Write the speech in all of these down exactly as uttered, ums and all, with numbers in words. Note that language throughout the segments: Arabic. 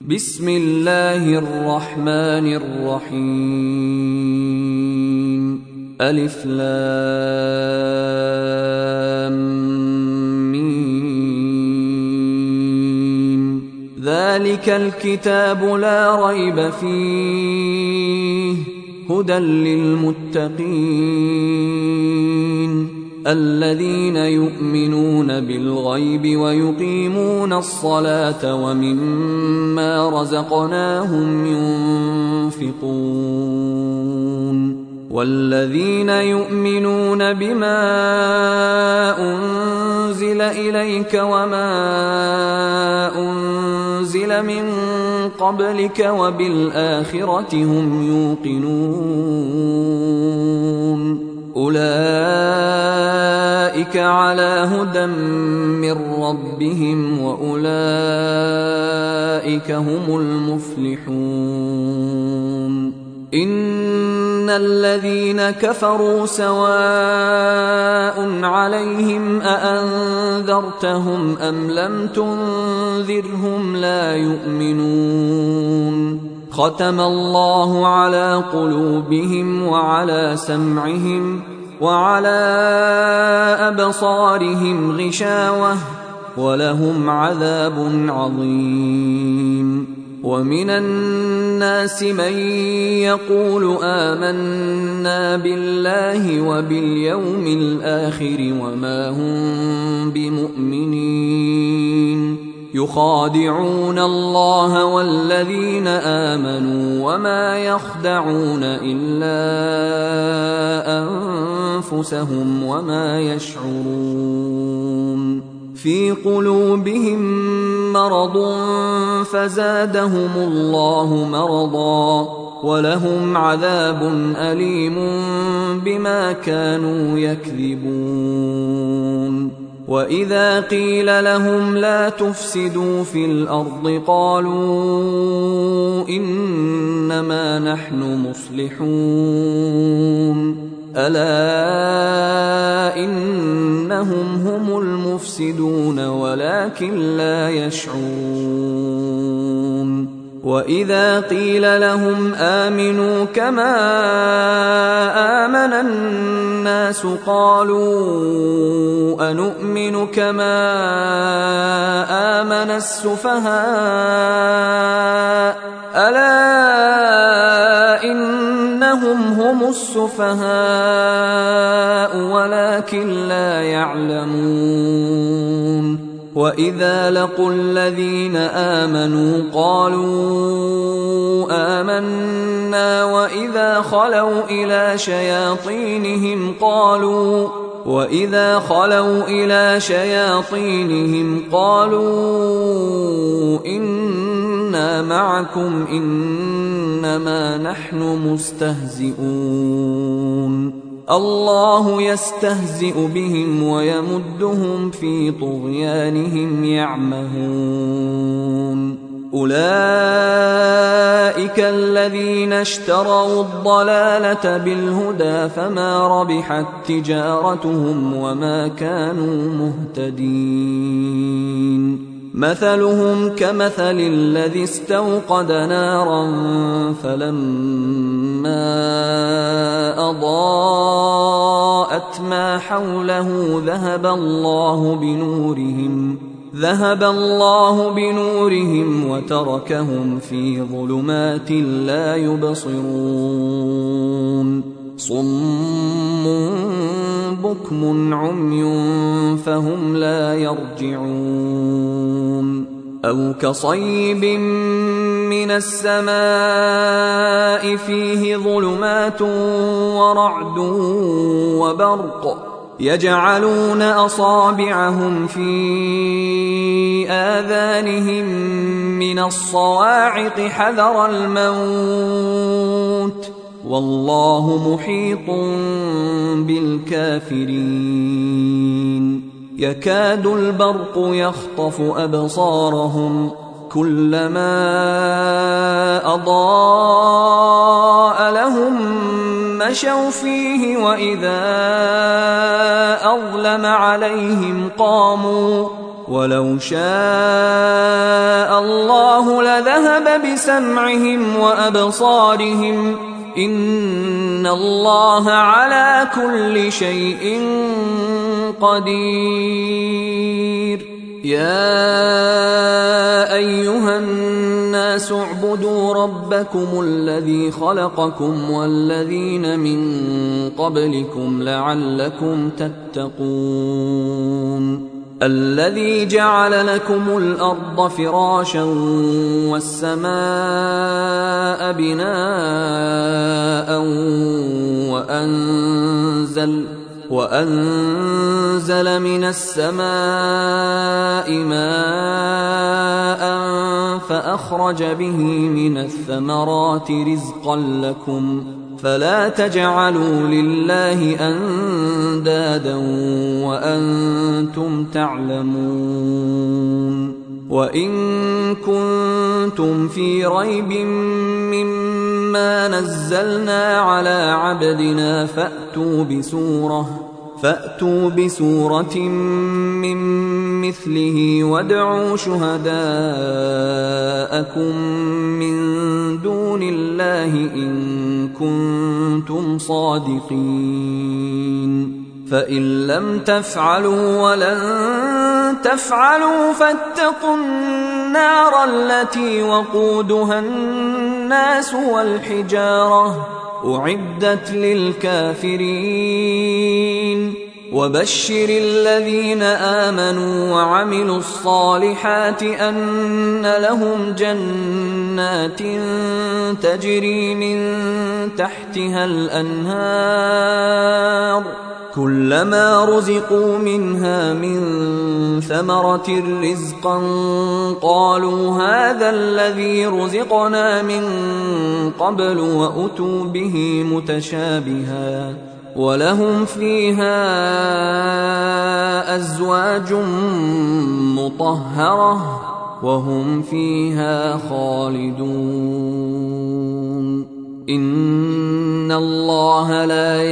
بسم الله الرحمن الرحيم. ألف لام ميم. ذلك الكتاب لا ريب فيه هدى للمتقين الذين يؤمنون بالغيب ويقيمون الصلاة ومما رزقناهم ينفقون والذين يؤمنون بما أنزل إليك وما أنزل من قبلك وبالآخرة هم يوقنون أولئك على هدى من ربهم وأولئك هم المفلحون. إن الذين كفروا سواء عليهم أأنذرتهم أم لم تنذرهم لا يؤمنون. ختم الله على قلوبهم وعلى سمعهم وعلى أبصارهم غشاوة ولهم عذاب عظيم. ومن الناس من يقول آمنا بالله وباليوم الآخر وما هم بمؤمنين يخادعون الله والذين آمنوا وما يخدعون إلا أنفسهم وما يشعرون. في قلوبهم مرض فزادهم الله مرضا ولهم عذاب أليم بما كانوا يكذبون. وإذا قيل لهم لا تفسدوا في الأرض قالوا إنما نحن مصلحون ألا إنهم هم المفسدون ولكن لا يشعرون. وإذا قيل لهم آمنوا كما آمن الناس قالوا أنؤمن كما آمن السفهاء ألا إنهم هم السفهاء ولكن لا يعلمون. وإذا لقوا الذين آمنوا قالوا آمنا وإذا خلوا إلى شياطينهم قالوا وإذا خلوا إلى شياطينهم قالوا إنا معكم إنما نحن مستهزئون. الله يستهزئ بهم ويمدهم في طغيانهم يعمهون. أولئك الذين اشتروا الضلالة بالهدى فما ربحت تجارتهم وما كانوا مهتدين. مثلهم كمثل الذي استوقد نارا فلما أضاءت ما حوله ذهب الله بنورهم ذهب الله بنورهم وتركهم في ظلمات لا يبصرون. صم بكم عمي فهم لا يرجعون. أو كصيب من السماء فيه ظلمات ورعد وبرق يجعلون أصابعهم في آذانهم من الصواعق حذر الموت والله محيط بالكافرين. يكاد البرق يخطف أبصارهم كلما أضاء لهم مشوا فيه وإذا أظلم عليهم قاموا ولو شاء الله لذهب يذهب بسمعهم وأبصارهم إن الله على كل شيء قدير. يا أيها الناس اعبدوا ربكم الذي خلقكم والذين من قبلكم لعلكم تتقون. الذي جعل لكم الأرض فراشا والسماء بناء وأنزل وأنزل من السماء ماء فأخرج به من الثمرات رزقا لكم فلا تجعلوا لله أندادا وأنتم تعلمون. وإن كنتم في ريب مما نزلنا على عبدنا فأتوا بسورة فأتوا بسورة من مثله وادعوا شهداءكم من دون الله إن كنتم صادقين. فإن لم تفعلوا ولن تفعلوا فاتقوا النار التي وقودها الناس والحجارة أعدت للكافرين. وبشر الذين آمنوا وعملوا الصالحات أن لهم جنات تجري من تحتها الأنهار كلما رزقوا منها من ثمرة رزقا قالوا هذا الذي رزقنا من قبل وأتوا به متشابها ولهم فيها أزواج مطهرة وهم فيها خالدون. إن الله لا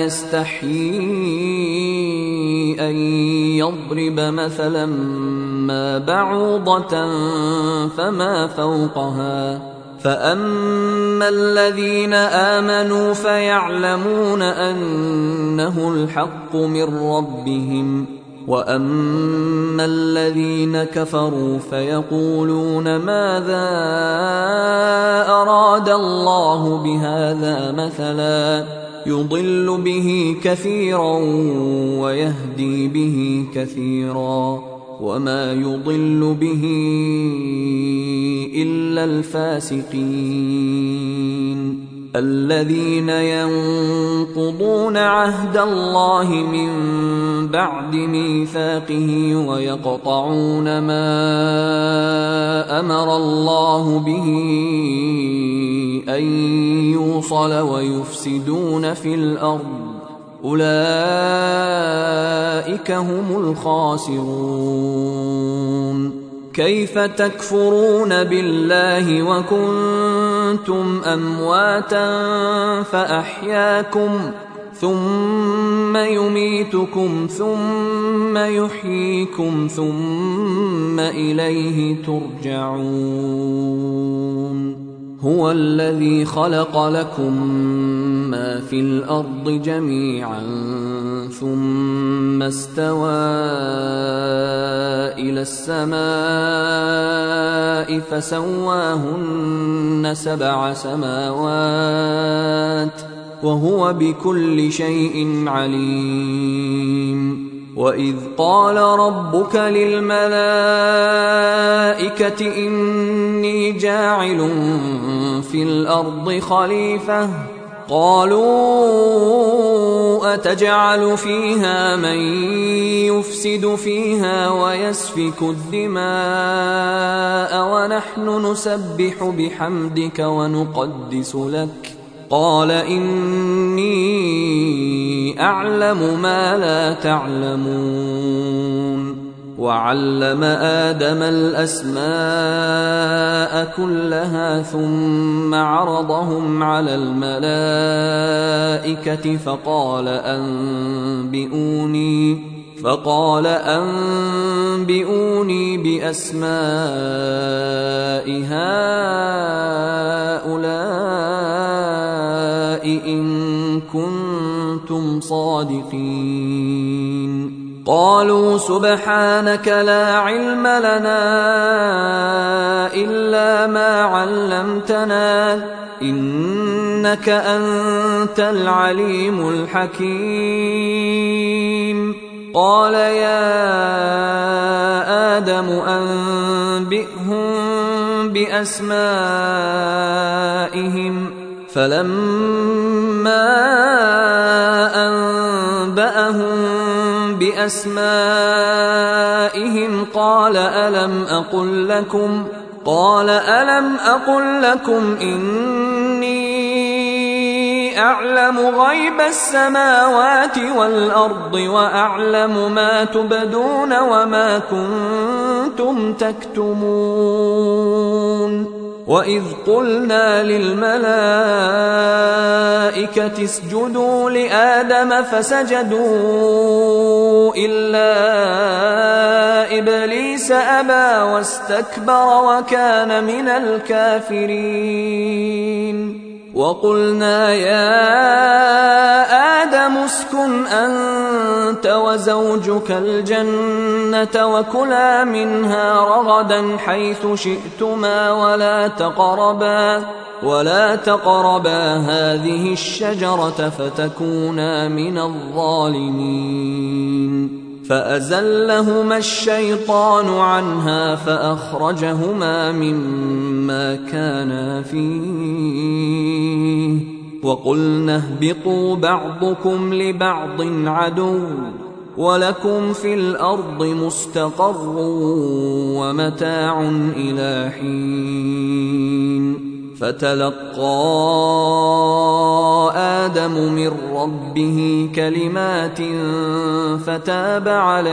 يستحيي أن يضرب مثلا ما بعوضة فما فوقها فأما الذين آمنوا فيعلمون أنه الحق من ربهم وأما الذين كفروا فيقولون ماذا أراد الله بهذا مثلا يضل به كثيرا ويهدي به كثيرا وما يضل به إلا الفاسقين الذين ينقضون عهد الله من بعد ميثاقه ويقطعون ما أمر الله به أن يوصل ويفسدون في الأرض أولئك هم الخاسرون. كيف تكفرون بالله وكنتم أمواتا فأحياكم ثم يميتكم ثم يحييكم ثم إليه ترجعون. هو الذي خلق لكم ما في الأرض جميعا ثم استوى إلى السماء فسواهن سبع سماوات وهو بكل شيء عليم. وإذ قال ربك للملائكة إني جاعل في الأرض خليفة قالوا أتجعل فيها من يفسد فيها ويسفك الدماء ونحن نسبح بحمدك ونقدس لك قال إني أعلم ما لا تعلمون. وعلم آدم الأسماء كلها ثم عرضهم على الملائكة فقال أنبئوني فقال أنبئوني بأسماء هؤلاء إن كنتم صادقين. قالوا سبحانك لا علم لنا إلا ما علمتنا إنك أنت العليم الحكيم. قال يا آدم أنبئهم بأسمائهم فلما أنبأهم بأسمائهم قال ألم أقل لكم قال ألم أقل لكم إني أعلم غيب السماوات والأرض وأعلم ما تبدون وما كنتم تكتمون. وإذ قلنا للملائكة اسجدوا لآدم فسجدوا إلا إبليس أبى واستكبر وكان من الكافرين. وقلنا يا آدم اسكن أنت وزوجك الجنة وكلا منها رغدا حيث شئتما ولا تقربا ولا تقربا هذه الشجرة فتكونا من الظالمين. فأزلهما الشيطان عنها فأخرجهما مما كانا فيه وقلنا اهبطوا بعضكم لبعض عدو ولكم في الأرض مستقر ومتاع إلى حين. فتلقى آدم من ربه كلمات فتاب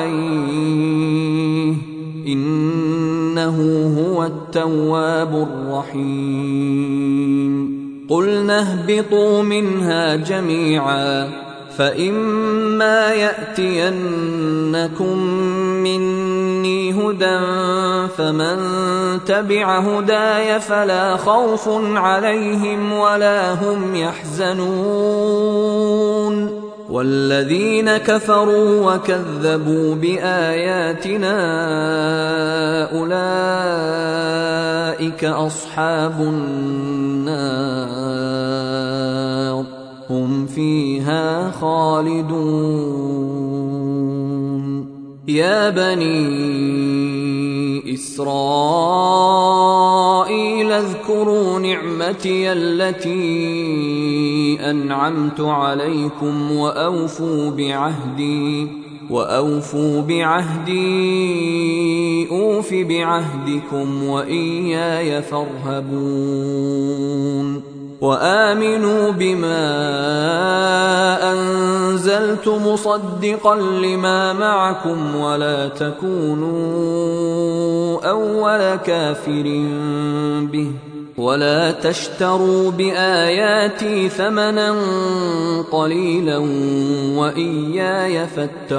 عليه إنه هو التواب الرحيم. قلنا اهبطوا منها جميعا فإما يأتينكم مني هدى فمن تبع هداي فلا خوف عليهم ولا هم يحزنون. والذين كفروا وكذبوا بآياتنا أولئك أصحاب النار هم فيها خالدون. يا بني إسرائيل اذكروا نعمتي التي أنعمت عليكم وأوفوا بعهدي وأوفوا بعهدي أوف بعهدكم وإياي فارهبون. وآمنوا بما أنزلت مصدقا لما معكم ولا تكونوا أول كافر به ولا تشتروا بآياتي ثمنا قليلا وإياي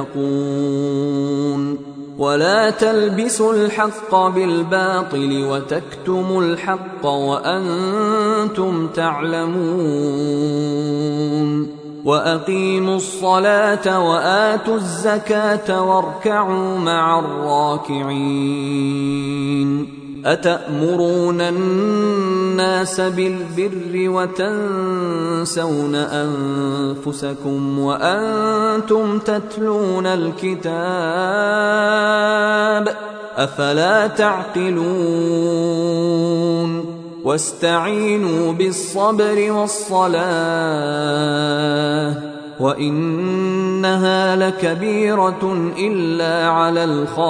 فاتقون. ولا تلبسوا الحق بالباطل وتكتموا الحق وأنتم تعلمون. وأقيموا الصلاة وآتوا الزكاة واركعوا مع الراكعين. أتأمرون الناس بالبر وتنسون أنفسكم وأنتم تتلون الكتاب أفلا تعقلون. واستعينوا بالصبر والصلاة وإنها لكبيرة إلا على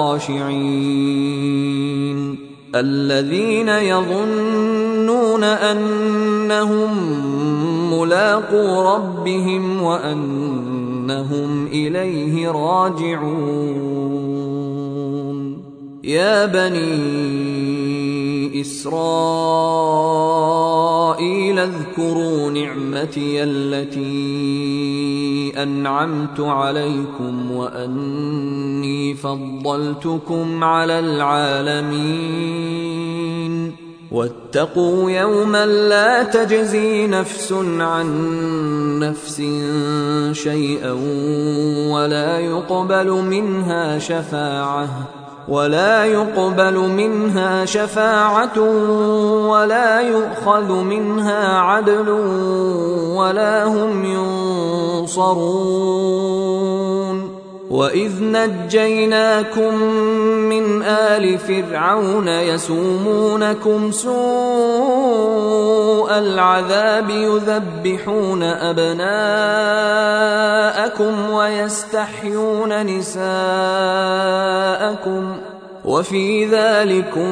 الخاشعين الذين يظنون أنهم ملاقو ربهم وأنهم إليه راجعون. يا بني إسرائيل اذكروا نعمتي التي أنعمت عليكم وأني فضلتكم على العالمين واتقوا يوما لا تجزي نفس عن نفس شيئا ولا يقبل منها شفاعة ولا يقبل منها شفاعة ولا يؤخذ منها عدل ولا هم ينصرون وإذ نجيناكم من آل فرعون يسومونكم سوء العذاب يذبحون أبناءكم ويستحيون نساءكم وفي ذلكم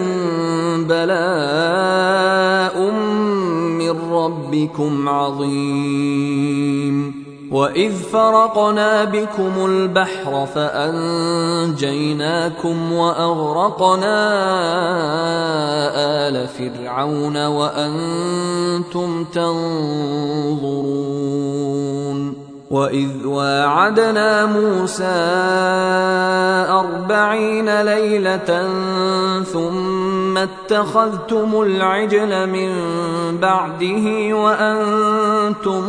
بلاء من ربكم عظيم وإذ فرقنا بكم البحر فأنجيناكم وأغرقنا آل فرعون وأنتم تنظرون وإذ واعدنا موسى أربعين ليلة ثم اتخذتم العجل من بعده وأنتم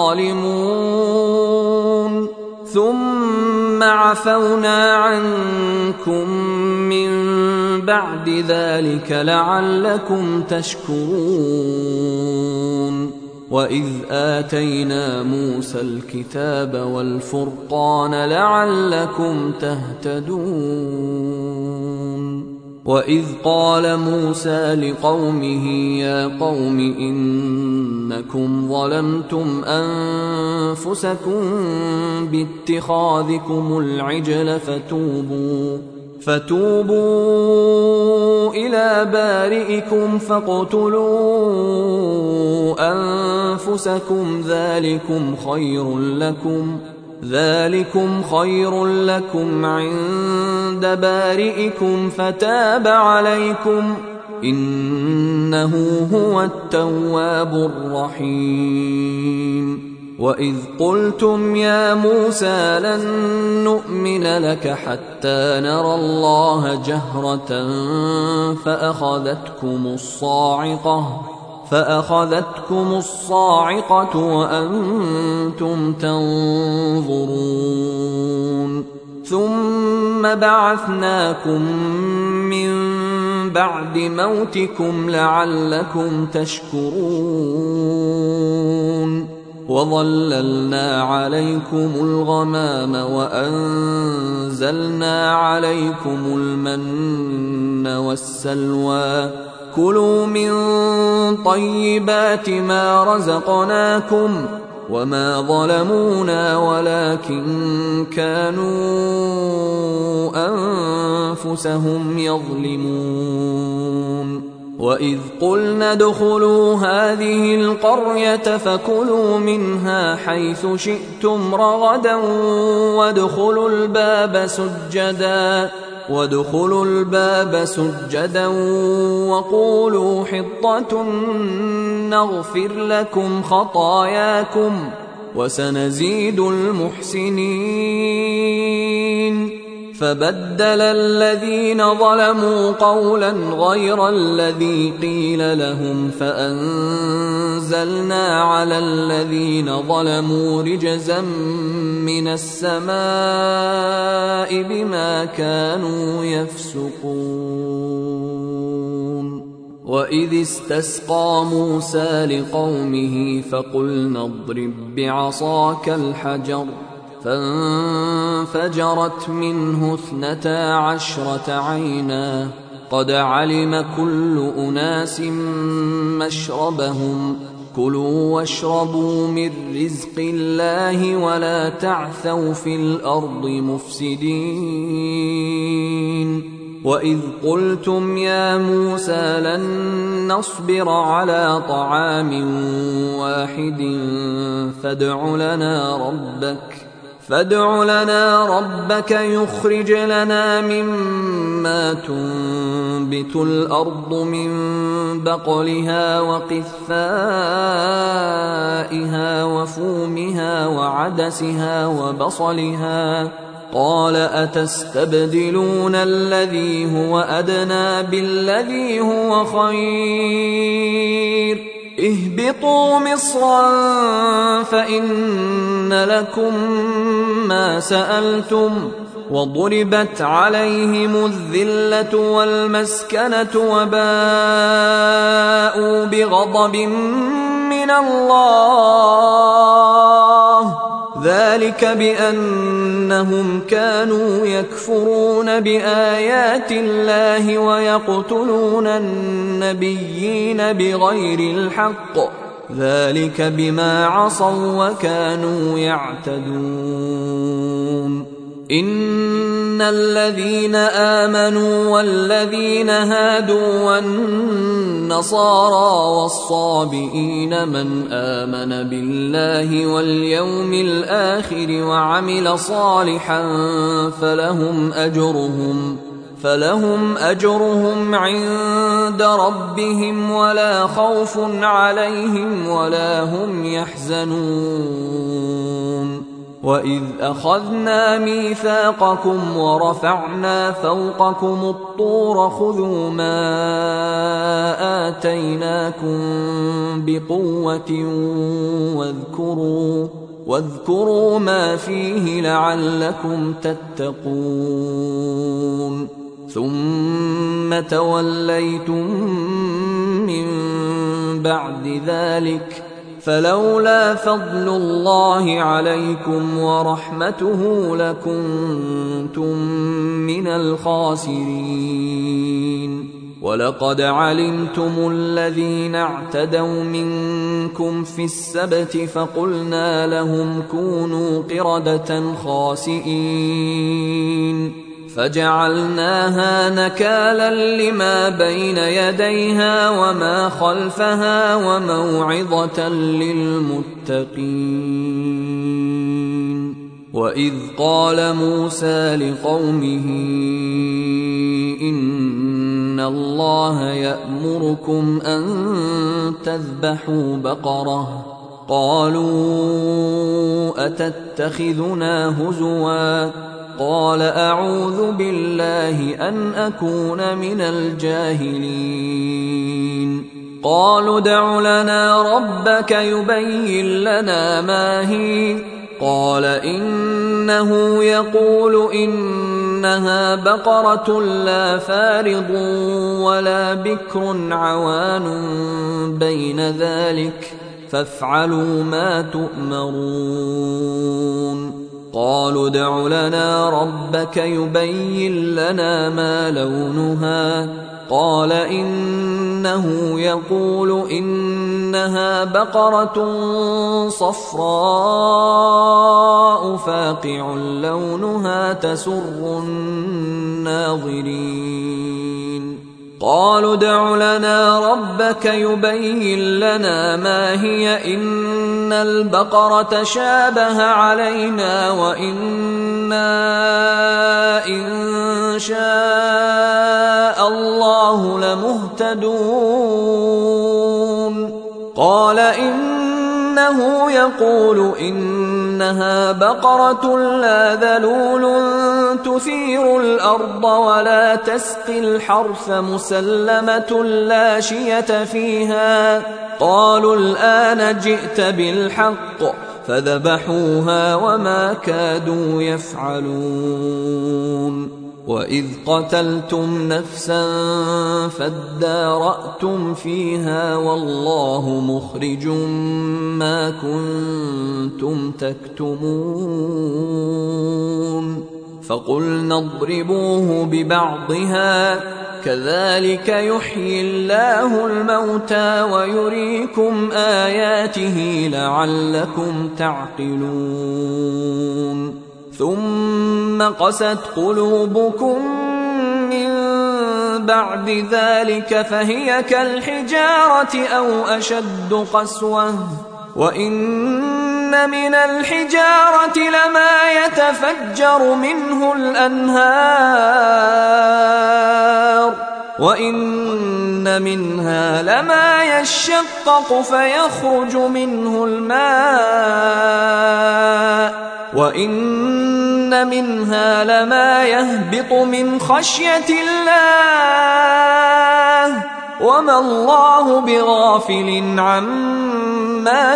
ظالمون ثم عفونا عنكم من بعد ذلك لعلكم تشكرون وإذ آتينا موسى الكتاب والفرقان لعلكم تهتدون وإذ قال موسى لقومه يا قوم إنكم ظلمتم أنفسكم باتخاذكم العجل فتوبوا فتوبوا إلى بارئكم فاقتلوا أنفسكم ذلكم خير لكم ذلكم خير لكم عند بارئكم فتاب عليكم إنه هو التواب الرحيم وإذ قلتم يا موسى لن نؤمن لك حتى نرى الله جهرة فأخذتكم الصاعقة فأخذتكم الصاعقة وأنتم تنظرون ثم بعثناكم من بعد موتكم لعلكم تشكرون وظللنا عليكم الغمام وأنزلنا عليكم المن والسلوى كلوا من طيبات ما رزقناكم وما ظلمونا ولكن كانوا أنفسهم يظلمون وإذ قلنا ادخلوا هذه القرية فكلوا منها حيث شئتم رغدا وادخلوا الباب سجدا وادخلوا الباب سجدا وقولوا حطة نغفر لكم خطاياكم وسنزيد المحسنين فبدل الذين ظلموا قولا غير الذي قيل لهم فأنزلنا على الذين ظلموا رجزا من السماء بما كانوا يفسقون وإذ استسقى موسى لقومه فقلنا اضرب بعصاك الحجر فانفجرت منه اثنتا عشرة عينا قد علم كل أناس مشربهم كلوا واشربوا من رزق الله ولا تعثوا في الأرض مفسدين وإذ قلتم يا موسى لن نصبر على طعام واحد فادع لنا ربك فادع لنا ربك يخرج لنا مما تنبت الأرض من بقلها وقثائها وفومها وعدسها وبصلها قال أتستبدلون الذي هو أدنى بالذي هو خير اهبطوا مصرا فإن لكم ما سألتم وضربت عليهم الذلة والمسكنة وباءوا بغضب من الله ذلك بأنهم كانوا يكفرون بآيات الله ويقتلون النبيين بغير الحق ذلك بما عصوا وكانوا يعتدون إن الذين آمنوا والذين هادوا والنصارى والصابئين من آمن بالله واليوم الآخر وعمل صالحا فلهم أجرهم فلهم أجرهم عند ربهم ولا خوف عليهم ولا هم يحزنون وإذ أخذنا ميثاقكم ورفعنا فوقكم الطور خذوا ما آتيناكم بقوة واذكروا واذكروا ما فيه لعلكم تتقون ثم توليتم من بعد ذلك فلولا فضل الله عليكم ورحمته لكنتم من الخاسرين ولقد علمتم الذين اعتدوا منكم في السبت فقلنا لهم كونوا قردة خاسئين فجعلناها نكالا لما بين يديها وما خلفها وموعظة للمتقين وإذ قال موسى لقومه إن الله يأمركم أن تذبحوا بقرة قالوا أتتخذنا هزوا قال أعوذ بالله أن أكون من الجاهلين قالوا ادع لنا ربك يبين لنا ما هي قال إنه يقول إنها بقرة لا فارض ولا بكر عوان بين ذلك فافعلوا ما تؤمرون قالوا ادع لنا ربك يبين لنا ما لونها قال إنه يقول إنها بقرة صفراء فاقع لونها تسر الناظرين قالوا ادع لنا ربك يبين لنا ما هي إن البقرة شابه علينا وإنا إن شاء الله لمهتدون قال إنه يقول إنها بقرة لا ذلول تثير الأرض ولا تسقي الحرث مسلمة لا شية فيها قالوا الآن جئت بالحق فذبحوها وما كادوا يفعلون وإذ قتلتم نفسا فادارأتم فيها والله مخرج ما كنتم تكتمون فقلنا اضربوه ببعضها كذلك يحيي الله الموتى ويريكم آياته لعلكم تعقلون ثم قست قلوبكم من بعد ذلك فهي كالحجارة أو أشد قسوة وإن من الحجارة لما يتفجر منه الأنهار وإن منها لما يشقق فيخرج منه الماء وإن منها لما يهبط من خشية الله وما الله بغافل عما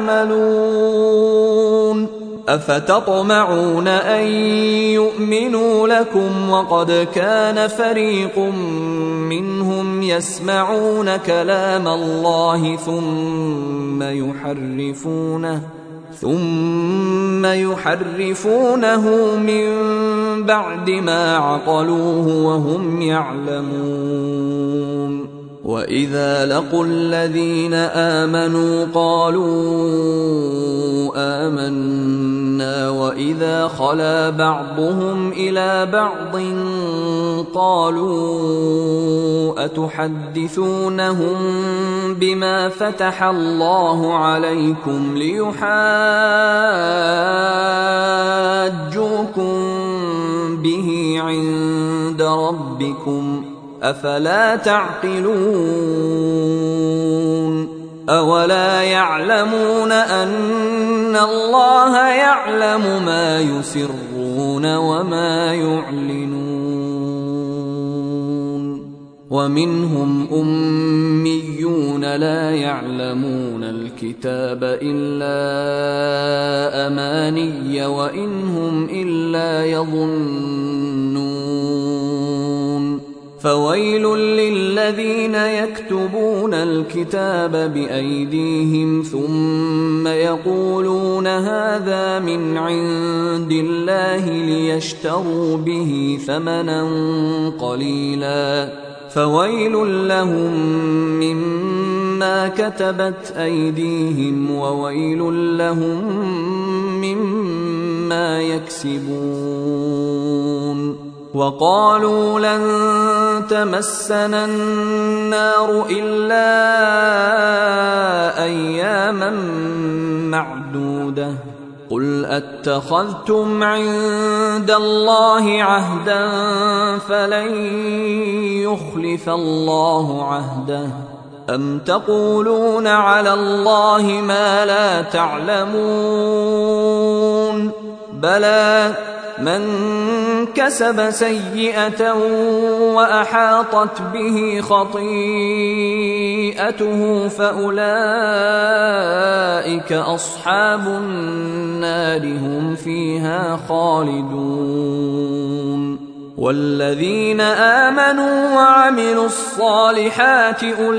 تعملون أفتطمعون أن يؤمنوا لكم وقد كان فريق منهم يسمعون كلام الله ثم يحرفونه ثم يحرفونه من بعد ما عقلوه وهم يعلمون وإذا لقوا الذين آمنوا قالوا آمنا وإذا خلا بعضهم إلى بعض قالوا أتحدثونهم بما فتح الله عليكم ليحاجوكم به عند ربكم أفلا تعقلون أولا يعلمون أن الله يعلم ما يسرون وما يعلنون ومنهم أميون لا يعلمون الكتاب إلا أماني وإنهم إلا يظنون فويل للذين يكتبون الكتاب بأيديهم ثم يقولون هذا من عند الله ليشتروا به ثمنا قليلا فويل لهم مما كتبت أيديهم وويل لهم مما يكسبون وقالوا لن تمسنا النار إلا أياما معدودة قل أتخذتم عند الله عهدا فلن يخلف الله عهده أم تقولون على الله ما لا تعلمون بلى من كسب سيئة وأحاطت به خطيئته فأولئك أصحاب النار هم فيها خالدون والذين آمنوا وعملوا الصالحات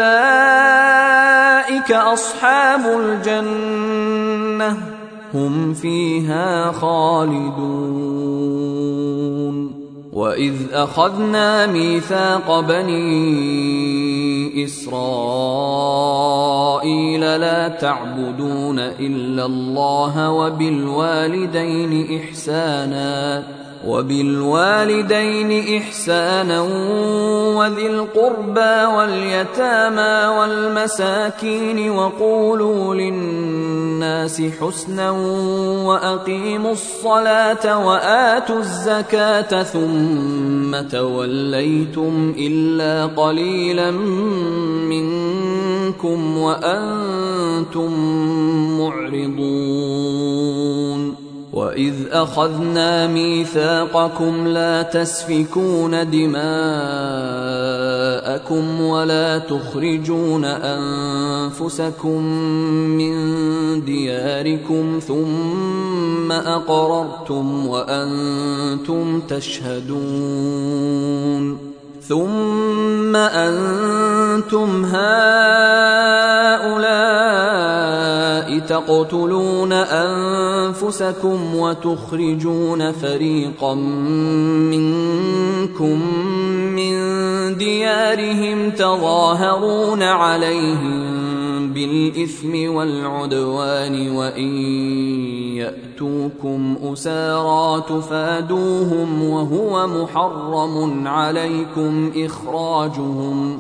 أولئك أصحاب الجنة هم فيها خالدون وإذ أخذنا ميثاق بني إسرائيل لا تعبدون إلا الله وبالوالدين إحسانا وبالوالدين إحسانا وذي القربى واليتامى والمساكين وقولوا للناس حسنا وأقيموا الصلاة وآتوا الزكاة ثم توليتم إلا قليلا منكم وأنتم معرضون وإذ أخذنا ميثاقكم لا تسفكون دماءكم ولا تخرجون أنفسكم من دياركم ثم أقررتم وأنتم تشهدون ثم أنتم هؤلاء تقتلون أنفسكم وتخرجون فريقا منكم من ديارهم تظاهرون عليهم بالإثم والعدوان وإن يأتوكم أسارى تفادوهم وهو محرم عليكم إخراجهم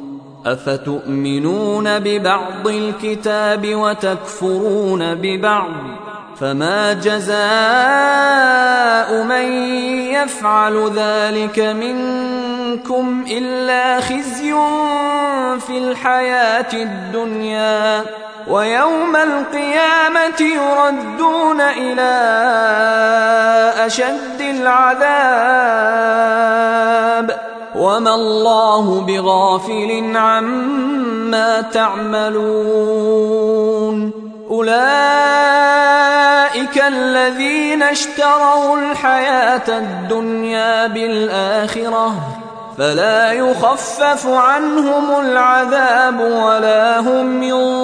أفتؤمنون ببعض الكتاب وتكفرون ببعض فما جزاء من يفعل ذلك منكم إلا خزي في الحياة الدنيا ويوم القيامة يردون إلى أشد العذاب وما الله بغافل عما تعملون. أولئك الذين اشتروا الحياة الدنيا بالآخرة فلا يخفف عنهم العذاب ولا هم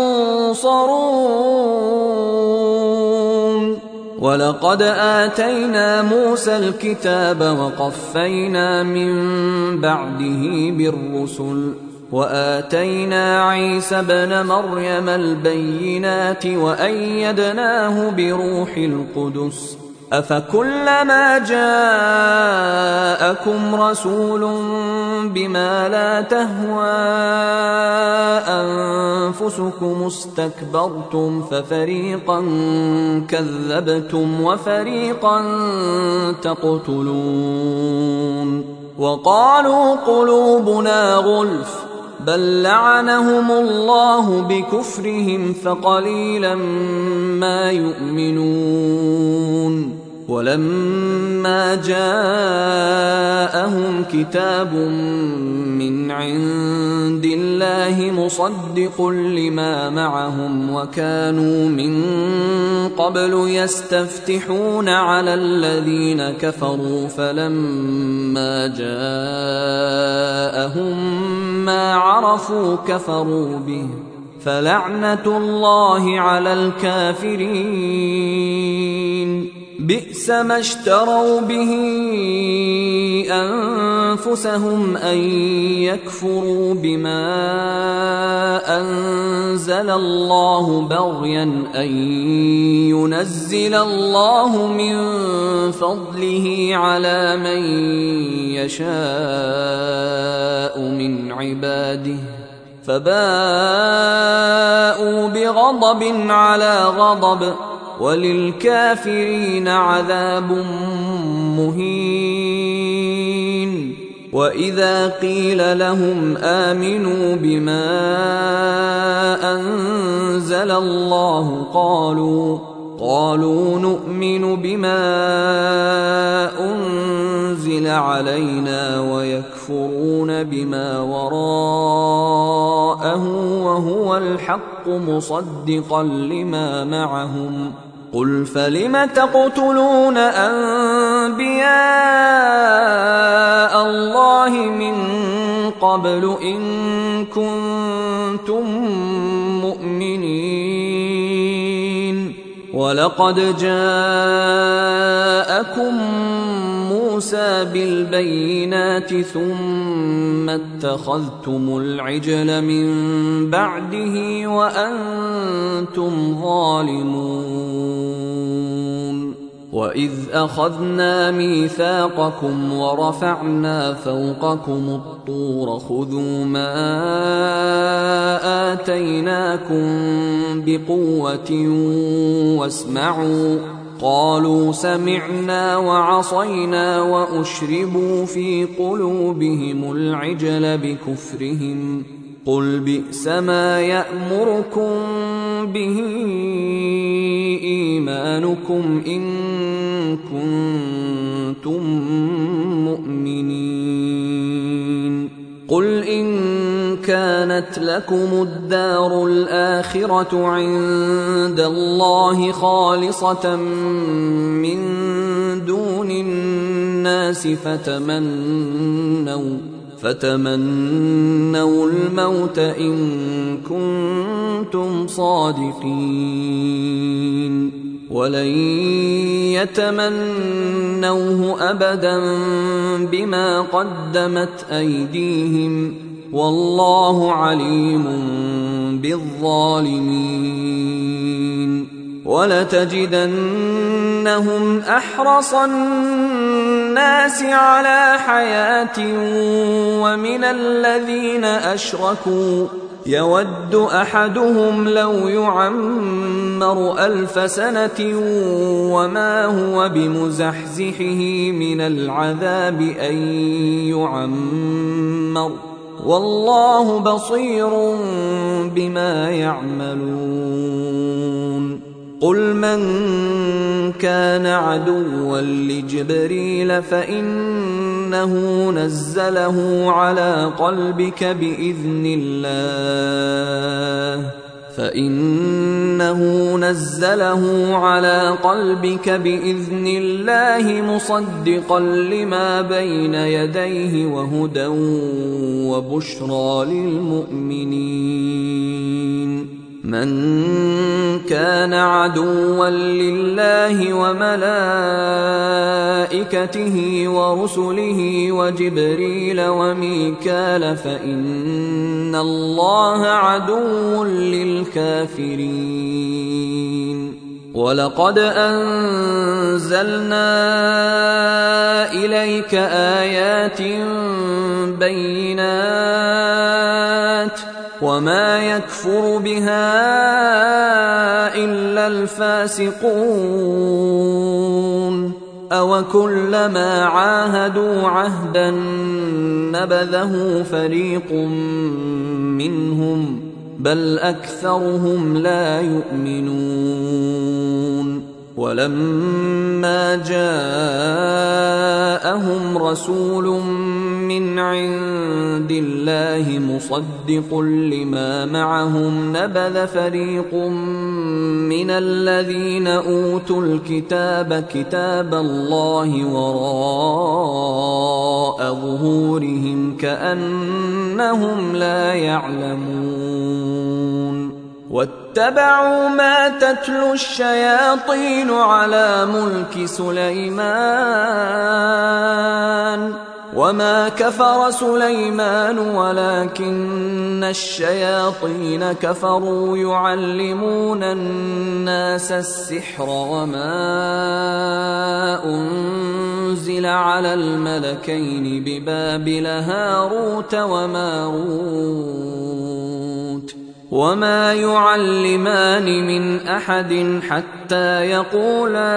ينصرون. ولقد آتينا موسى الكتاب وقفينا من بعده بالرسل وآتينا عيسى ابن مريم البينات وأيدناه بروح القدس أفكلما جاءكم رسول بما لا تهوى أنفسكم استكبرتم ففريقا كذبتم وفريقا تقتلون. وقالوا قلوبنا غلف بل لعنهم الله بكفرهم فقليلا ما يؤمنون. ولما جاءهم كتاب من عند الله مصدق لما معهم وكانوا من قبل يستفتحون على الذين كفروا فلما جاءهم ما عرفوا كفروا به فلعنة الله على الكافرين. بئس ما اشتروا به أنفسهم أن يكفروا بما أنزل الله بغيا أن ينزل الله من فضله على من يشاء من عباده فباءوا بغضب على غضب وللكافرين عذاب مهين. وإذا قيل لهم آمنوا بما أنزل الله قالوا قالوا نؤمن بما أنزل علينا ويكفرون بما وراءه وهو الحق مصدقا لما معهم. قل فلم تقتلون أنبياء الله من قبل إن كنتم مؤمنين. ولقد جاءكم موسى بالبينات ثم اتخذتم العجل من بعده وأنتم ظالمون. وإذ أخذنا ميثاقكم ورفعنا فوقكم الطور خذوا ما آتيناكم بقوة واسمعوا قالوا سمعنا وعصينا وأشربوا في قلوبهم العجل بكفرهم. قل بئس ما يأمركم به إيمانكم إن كنتم مؤمنين. قل إن كانت لكم الدار الآخرة عند الله خالصة من دون الناس فتمنوا فتمنوا الموت إن كنتم صادقين ولن يتمنوه أبدا بما قدمت أيديهم والله عليم بالظالمين. ولتجدنهم أحرص الناس على حياة ومن الذين أشركوا يود أحدهم لو يعمر ألف سنة وما هو بمزحزحه من العذاب أن يعمر والله بصير بما يعملون قل من كان عدوا لجبريل فإنه نزله على قلبك بإذن الله فإنه نزله على قلبك بإذن الله مصدقا لما بين يديه وهدى وبشرى للمؤمنين من كان عدوا لله وملائكته ورسله وجبريل وميكال فإن الله عدو للكافرين ولقد أنزلنا إليك آيات بينات وما يكفر بها إلا الفاسقون أوكلما عاهدوا عهدا نبذه فريق منهم بل أكثرهم لا يؤمنون ولما جاءهم رسول من عند الله مصدق لما معهم نبذ فريق من الذين أوتوا الكتاب كتاب الله وراء ظهورهم كأنهم لا يعلمون واتبعوا ما تتلو الشياطين على ملك سليمان وما كفر سليمان ولكن الشياطين كفروا يعلمون الناس السحر وما أنزل على الملكين ببابل هاروت وماروت وما يعلمان من أحد حتى يقولا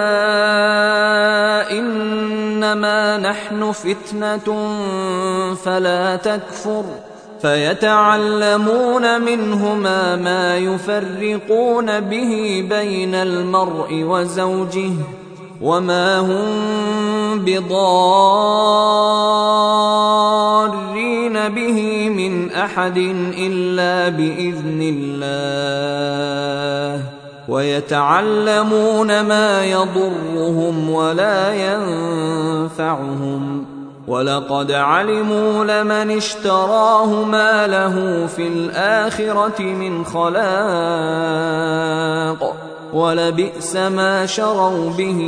إنما نحن فتنة فلا تكفر فيتعلمون منهما ما يفرقون به بين المرء وزوجه وما هم بضارين به من أحد إلا بإذن الله ويتعلمون ما يضرهم ولا ينفعهم ولقد علموا لمن اشتراه ما له في الآخرة من خلاق ولبئس ما شروا به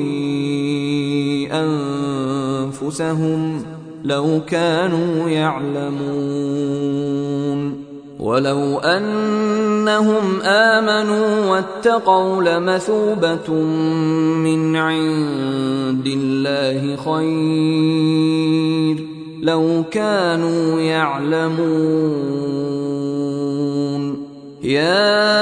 أنفسهم لو كانوا يعلمون ولو أنهم آمنوا واتقوا لمثوبة من عند الله خير لو كانوا يعلمون يا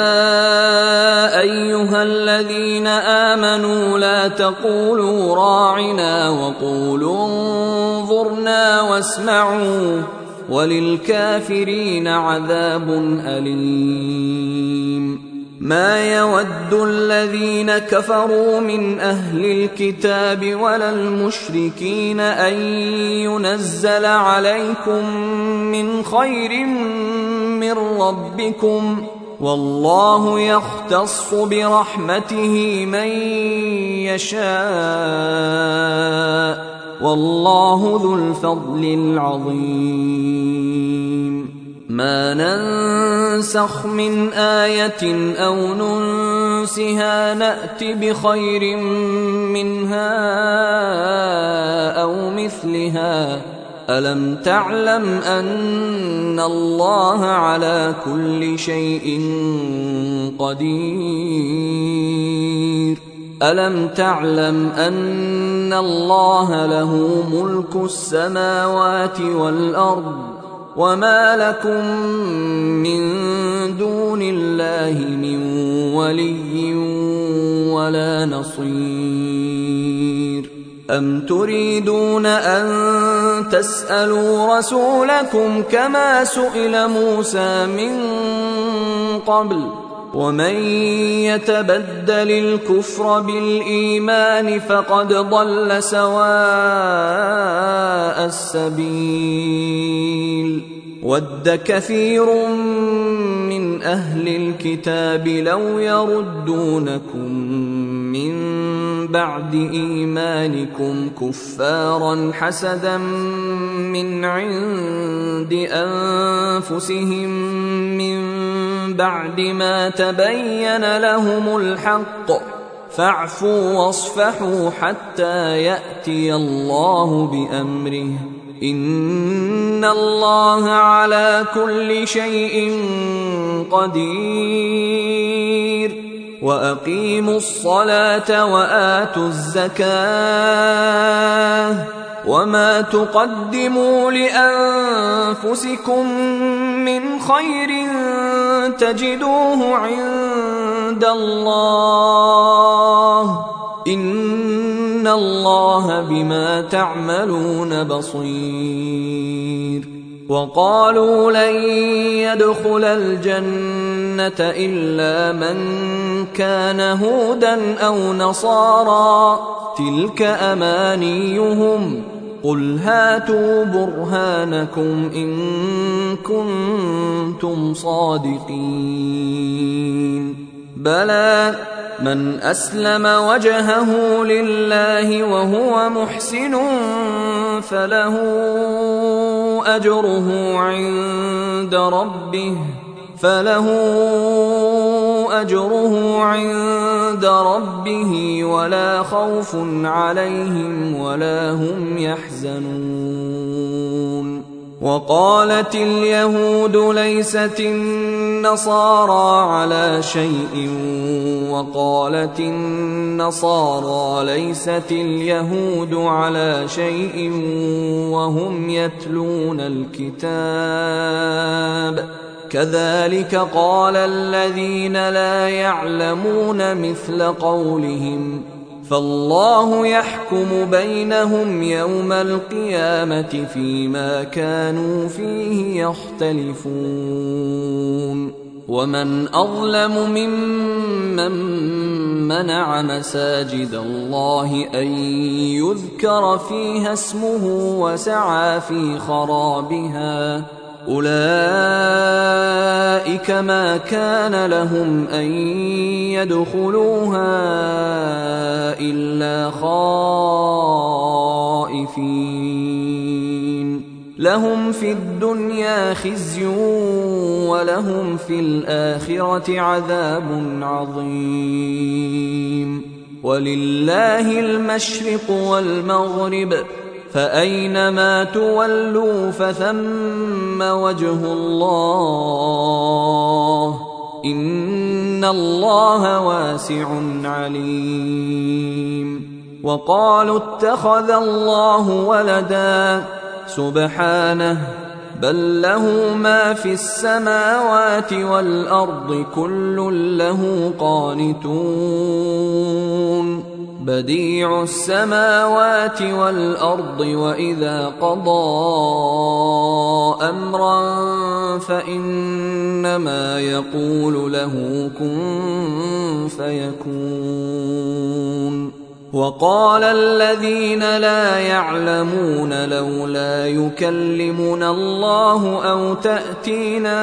أيها الذين آمنوا لا تقولوا راعنا وقولوا انظرنا واسمعوا وللكافرين عذاب أليم ما يود الذين كفروا من أهل الكتاب ولا المشركين أن ينزل عليكم من خير من ربكم والله يختص برحمته من يشاء والله ذو الفضل العظيم ما ننسخ من آية أو ننسها نأت بخير منها أو مثلها ألم تعلم أن الله على كل شيء قدير ألم تعلم أن الله له ملك السماوات والأرض وما لكم من دون الله من ولي ولا نصير أم تريدون أن تسألوا رسولكم كما سئل موسى من قبل ومن يتبدل الكفر بالإيمان فقد ضل سواء السبيل ود كثير من أهل الكتاب لو يردونكم من بعد إيمانكم كفارا حسدا من عند أنفسهم من بعد ما تبين لهم الحق فاعفوا واصفحوا حتى يأتي الله بأمره إن الله على كل شيء قدير وأقيموا الصلاة وآتوا الزكاة وما تقدموا لأنفسكم من خير تجدوه عند الله إن الله بما تعملون بصير وقالوا لن يدخل الجنة إلا من كان هودا أو نصارى تلك أمانيهم قل هاتوا برهانكم إن كنتم صادقين بلى من أسلم وجهه لله وهو محسن فله أجره عند ربه فله أجره عند ربه ولا خوف عليهم ولا هم يحزنون وقالت اليهود ليست النصارى على شيء وقالت النصارى ليست اليهود على شيء وهم يتلون الكتاب كذلك قال الذين لا يعلمون مثل قولهم فالله يحكم بينهم يوم القيامة فيما كانوا فيه يختلفون ومن أظلم ممن منع مساجد الله أن يذكر فيها اسمه وسعى في خرابها أولئك ما كان لهم أن يدخلوها إلا خائفين لهم في الدنيا خزي ولهم في الآخرة عذاب عظيم ولله المشرق والمغرب فأينما تولوا فثم وجه الله إن الله واسع عليم وقالوا اتخذ الله ولدا سبحانه بل له ما في السماوات والأرض كل له قانتون بديع السماوات والأرض وإذا قضى أمرا فإنما يقول له كن فيكون وقال الذين لا يعلمون لولا يكلمنا الله أو تأتينا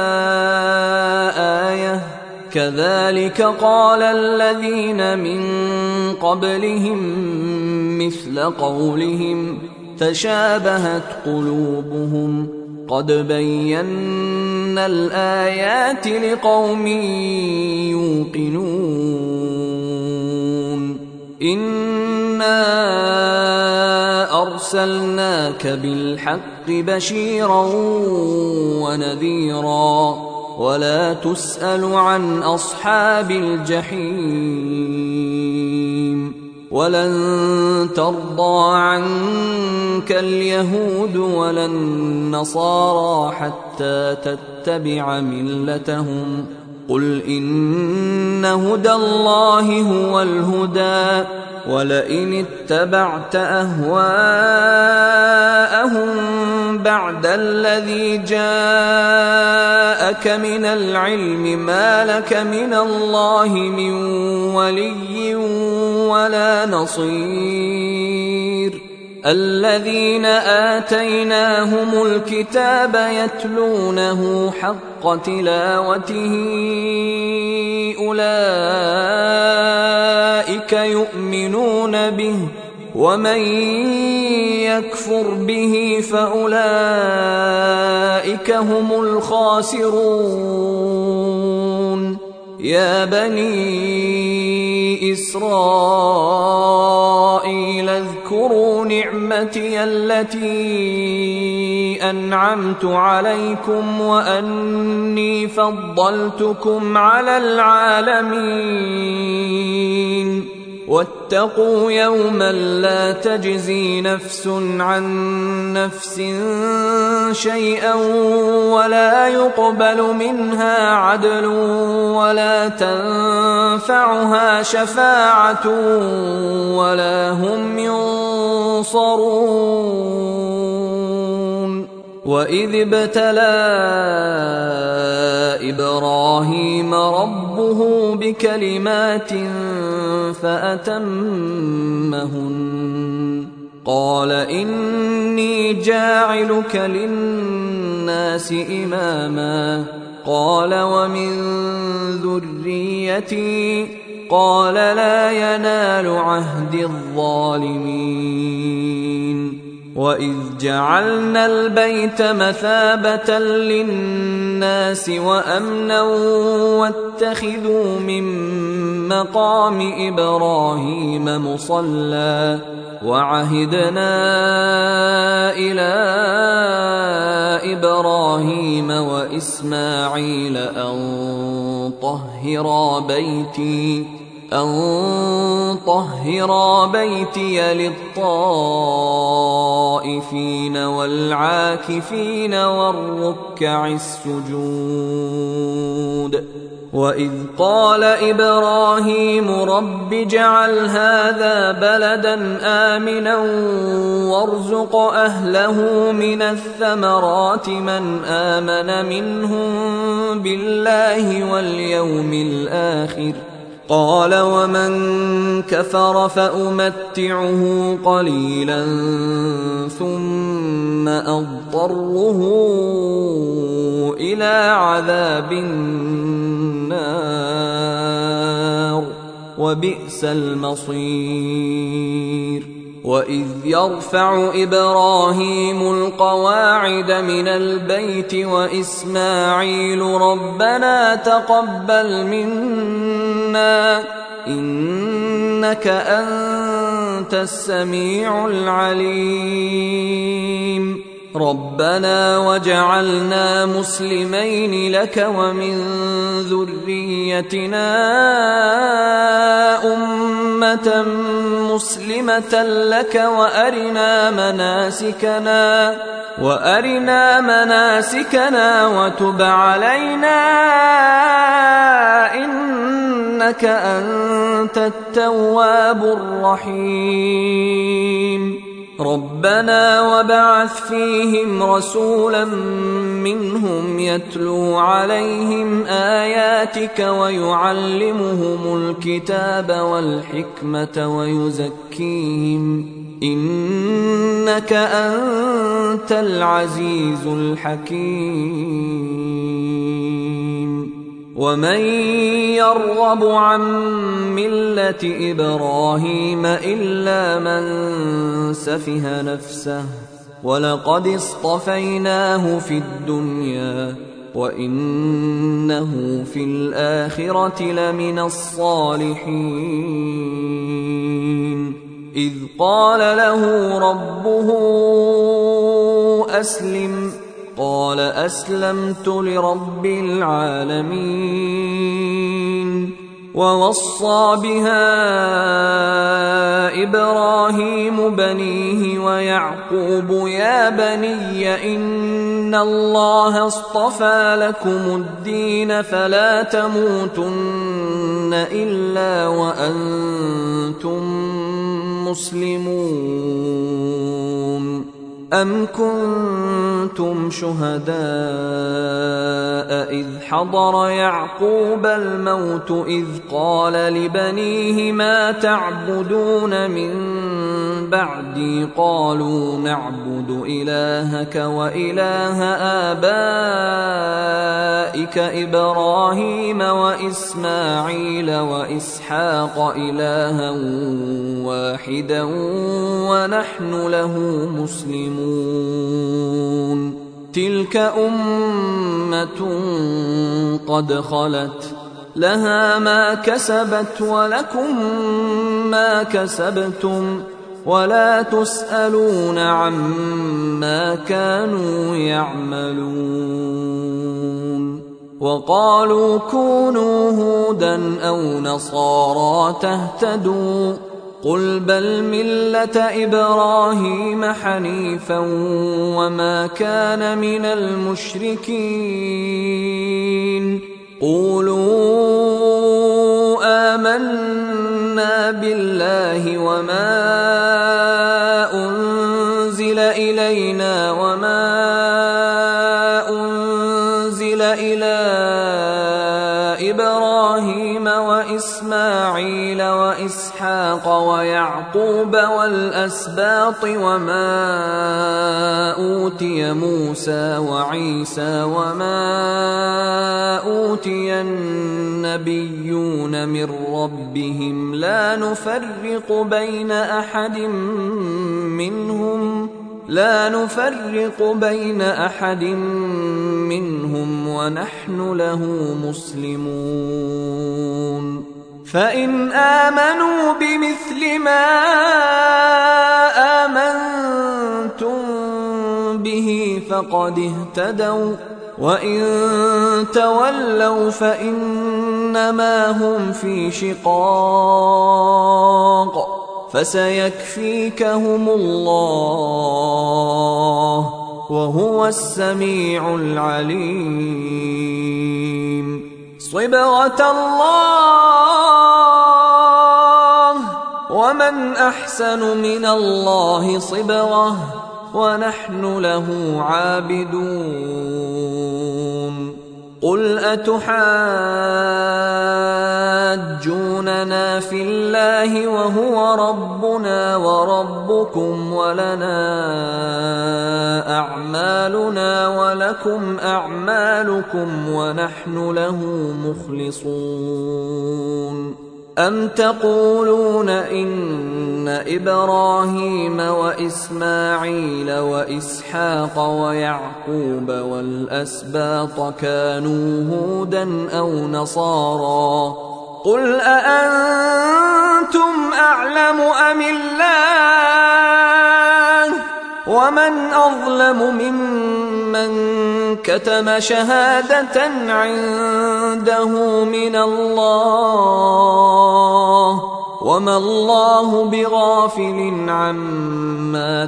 آية كذلك قال الذين من قبلهم مثل قولهم تشابهت قلوبهم قد بينا الآيات لقوم يوقنون إنا أرسلناك بالحق بشيرا ونذيرا ولا تسأل عن أصحاب الجحيم ولن ترضى عنك اليهود ولا النصارى حتى تتبع ملتهم قل إن هدى الله هو الهدى ولئن اتبعت أهواءهم بعد الذي جاءك من العلم ما لك من الله من ولي ولا نصير الذين آتيناهم الكتاب يتلونه حق تلاوته أولئك يؤمنون به ومن يكفر به فأولئك هم الخاسرون يا بني إسرائيل اذكروا نعمتي التي أنعمت عليكم وأني فضلتكم على العالمين واتقوا يوما لا تجزي نفس عن نفس شيئا ولا يقبل منها عدل ولا تنفعها شفاعة ولا هم ينصرون وإذ ابتلى إبراهيم ربه بكلمات فأتمهن قال إني جاعلك للناس إماما قال ومن ذريتي قال لا ينال عهد الظالمين وإذ جعلنا البيت مثابة للناس وأمنا واتخذوا من مقام إبراهيم مصلى وعهدنا إلى إبراهيم وإسماعيل أن طهرا بيتي أن طهرا بيتي للطائفين والعاكفين والركع السجود وإذ قال إبراهيم رب اجعل هذا بلدا آمنا وارزق أهله من الثمرات من آمن منهم بالله واليوم الآخر قال ومن كفر فأمتعه قليلا ثم أضطره إلى عذاب النار وبئس المصير وإذ يرفع إبراهيم القواعد من البيت وإسماعيل ربنا تقبل منا إنك أنت السميع العليم ربنا وجعلنا مسلمين لك ومن ذريتنا أمة مسلمة لك وأرنا مناسكنا وأرنا مناسكنا وتب علينا إنك أنت التواب الرحيم ربنا وابعث فيهم رسولا منهم يتلو عليهم آياتك ويعلمهم الكتاب والحكمة ويزكيهم إنك أنت العزيز الحكيم ومن يرغب عن ملة إبراهيم إلا من سفه نفسه ولقد اصطفيناه في الدنيا وإنه في الآخرة لمن الصالحين إذ قال له ربه أسلم قال أسلمت لرب العالمين ووصى بها إبراهيم بنيه ويعقوب يا بني إن الله اصطفى لكم الدين فلا تموتن إلا وأنتم مسلمون. أم كنتم شهداء إذ حضر يعقوب الموت إذ قال لبنيه ما تعبدون من بعدي قالوا نعبد إلهك وإله آبائك إبراهيم وإسماعيل وإسحاق إلها واحدا ونحن له مسلمون. تلك أمة قد خلت لها ما كسبت ولكم ما كسبتم ولا تسألون عما كانوا يعملون. وقالوا كونوا هودا أو نصارى تهتدوا قل بل ملة إبراهيم حنيفا وما كان من المشركين. قولوا آمنا بالله وما أنزل إلينا وما أنزل إلى إبراهيم وإسماعيل وإسحاق ويعقوب والأسباط وما أوتي موسى وعيسى وما أوتي النبيون من ربهم لا نفرق بين أحد منهم لا نفرق بين أحد منهم ونحن له مسلمون. فإن آمنوا بمثل ما آمنتم به فقد اهتدوا وإن تولوا فإنما هم في شقاق فسيكفيكهم الله وهو السميع العليم. صبغة الله ومن أحسن من الله صبغة ونحن له عابدون. قل أتحاجوننا في الله وهو ربنا وربكم ولنا أعمالنا ولكم أعمالكم ونحن له مخلصون. أم تقولون إن إبراهيم وإسماعيل وإسحاق ويعقوب والأسباط كانوا هودا أو نصارى قل أأنتم أعلم أم الله ومن أظلم ممن كتم شهادة عنده من الله وما الله بغافل عما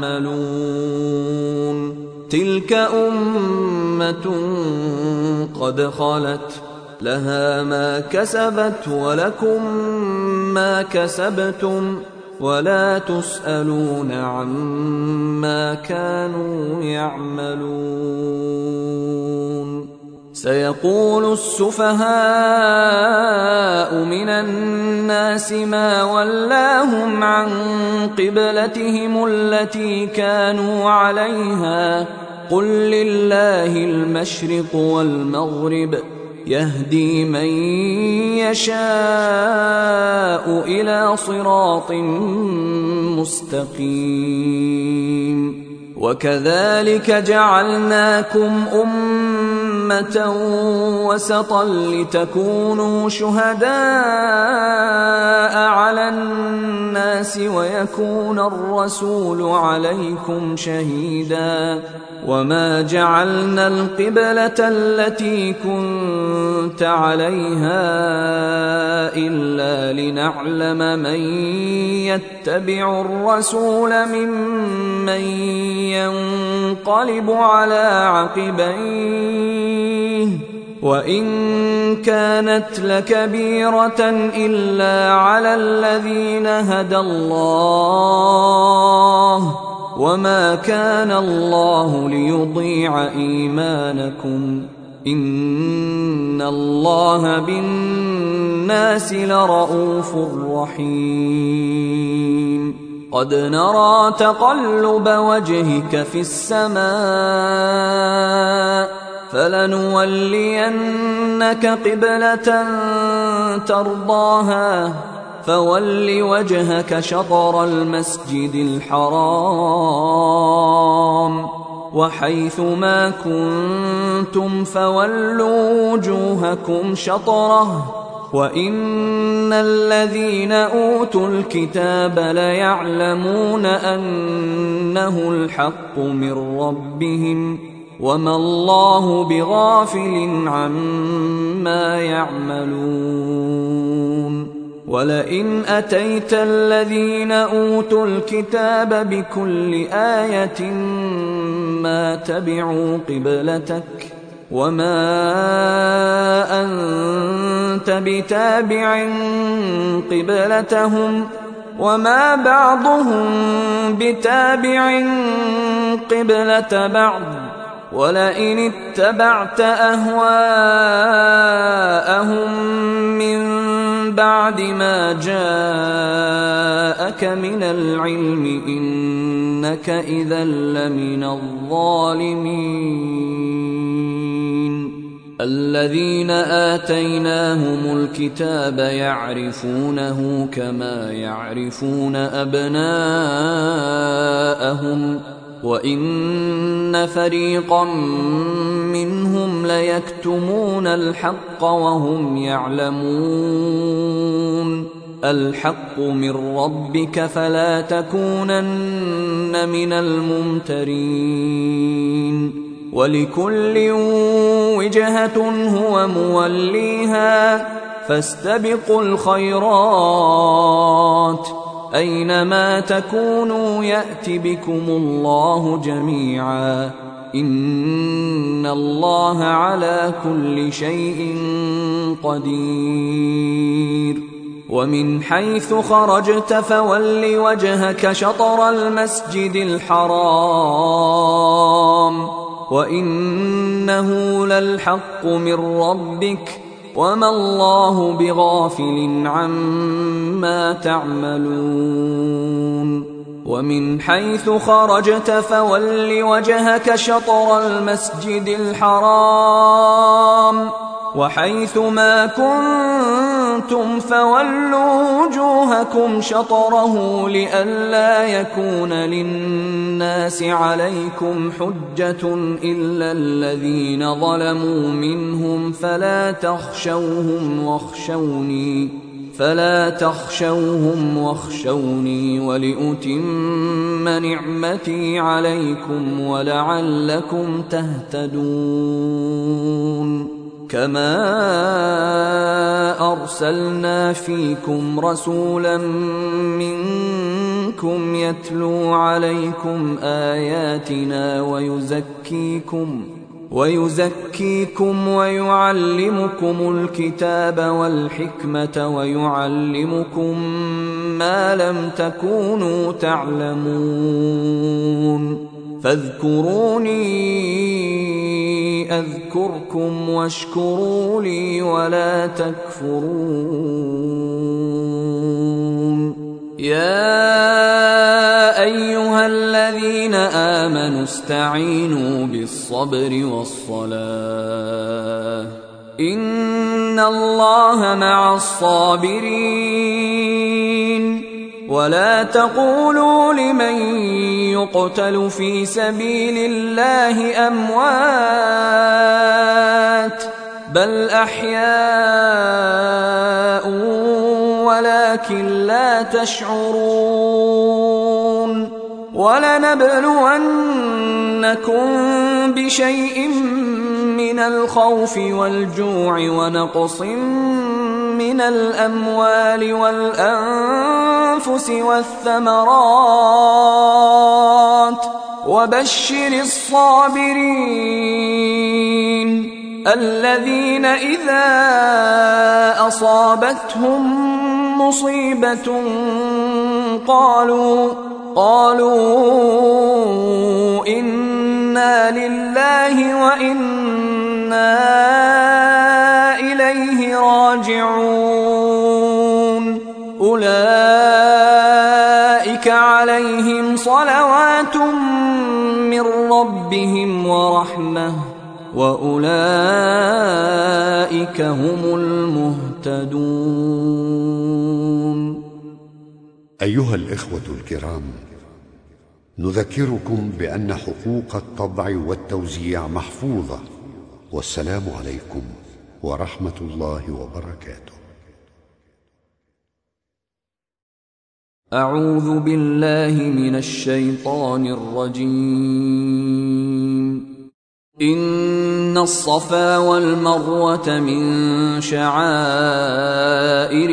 تعملون. تلك أمة قد خلت لها ما كسبت ولكم ما كسبتم ولا تسألون عما كانوا يعملون. سيقول السفهاء من الناس ما ولاهم عن قبلتهم التي كانوا عليها قل لله المشرق والمغرب يهدي من يشاء إلى صراط مستقيم. وكذلك جعلناكم أمة وسطا لتكونوا شهداء على الناس ويكون الرسول عليكم شهيدا وما جعلنا القبلة التي كنت عليها إلا لنعلم من يتبع الرسول ممن ينقلب على عقبيه وإن كانت لكبيرة إلا على الذين هدى الله وما كان الله ليضيع إيمانكم إن الله بالناس لرءوف رحيم قد نرى تقلب وجهك في السماء فلنولينك قبلة ترضاها فول وجهك شطر المسجد الحرام وحيث ما كنتم فولوا وجوهكم شطره وإن الذين أوتوا الكتاب ليعلمون أنه الحق من ربهم وما الله بغافل عما يعملون ولئن أتيت الذين أوتوا الكتاب بكل آية ما تبعوا قبلتك وما أنت بتابع قبلتهم وما بعضهم بتابع قبلة بعض ولئن اتبعت أهواءهم من بعد ما جاءك من العلم إنك إذا لمن الظالمين الذين آتيناهم الكتاب يعرفونه كما يعرفون أبناءهم وإن فريقا منهم ليكتمون الحق وهم يعلمون الحق من ربك فلا تكونن من الممترين ولكل وجهة هو موليها فاستبقوا الخيرات أينما تكونوا يأت بكم الله جميعا إن الله على كل شيء قدير ومن حيث خرجت فول وجهك شطر المسجد الحرام وإنه للحق من ربك وما الله بغافل عما تعملون ومن حيث خرجت فول وجهك شطر المسجد الحرام وحيث ما كنتم فولوا وجوهكم شطره لئلا يكون للناس عليكم حجة إلا الذين ظلموا منهم فلا تخشوهم واخشوني فلا تخشوهم واخشوني ولأتم نعمتي عليكم ولعلكم تهتدون كما أرسلنا فيكم رسولا منكم يتلو عليكم آياتنا ويزكيكم ويزكيكم ويعلمكم الكتاب والحكمة ويعلمكم ما لم تكونوا تعلمون فاذكروني أذكركم واشكروا لي ولا تكفرون يا أيها الذين آمنوا استعينوا بالصبر والصلاة إن الله مع الصابرين ولا تقولوا لمن يقتل في سبيل الله أموات بل أحياء ولكن لا تشعرون ولنبلونكم بشيء من الخوف والجوع ونقص من الأموال والأنفس والثمرات وبشر الصابرين الذين إذا أصابتهم مصيبة قالوا قالوا إنا لله وإنا إليه راجعون أولئك عليهم صلوات من ربهم ورحمة وأولئك هم المهتدون. أيها الإخوة الكرام، نذكركم بأن حقوق الطبع والتوزيع محفوظة، والسلام عليكم ورحمة الله وبركاته. أعوذ بالله من الشيطان الرجيم. إن الصفا والمروة من شعائر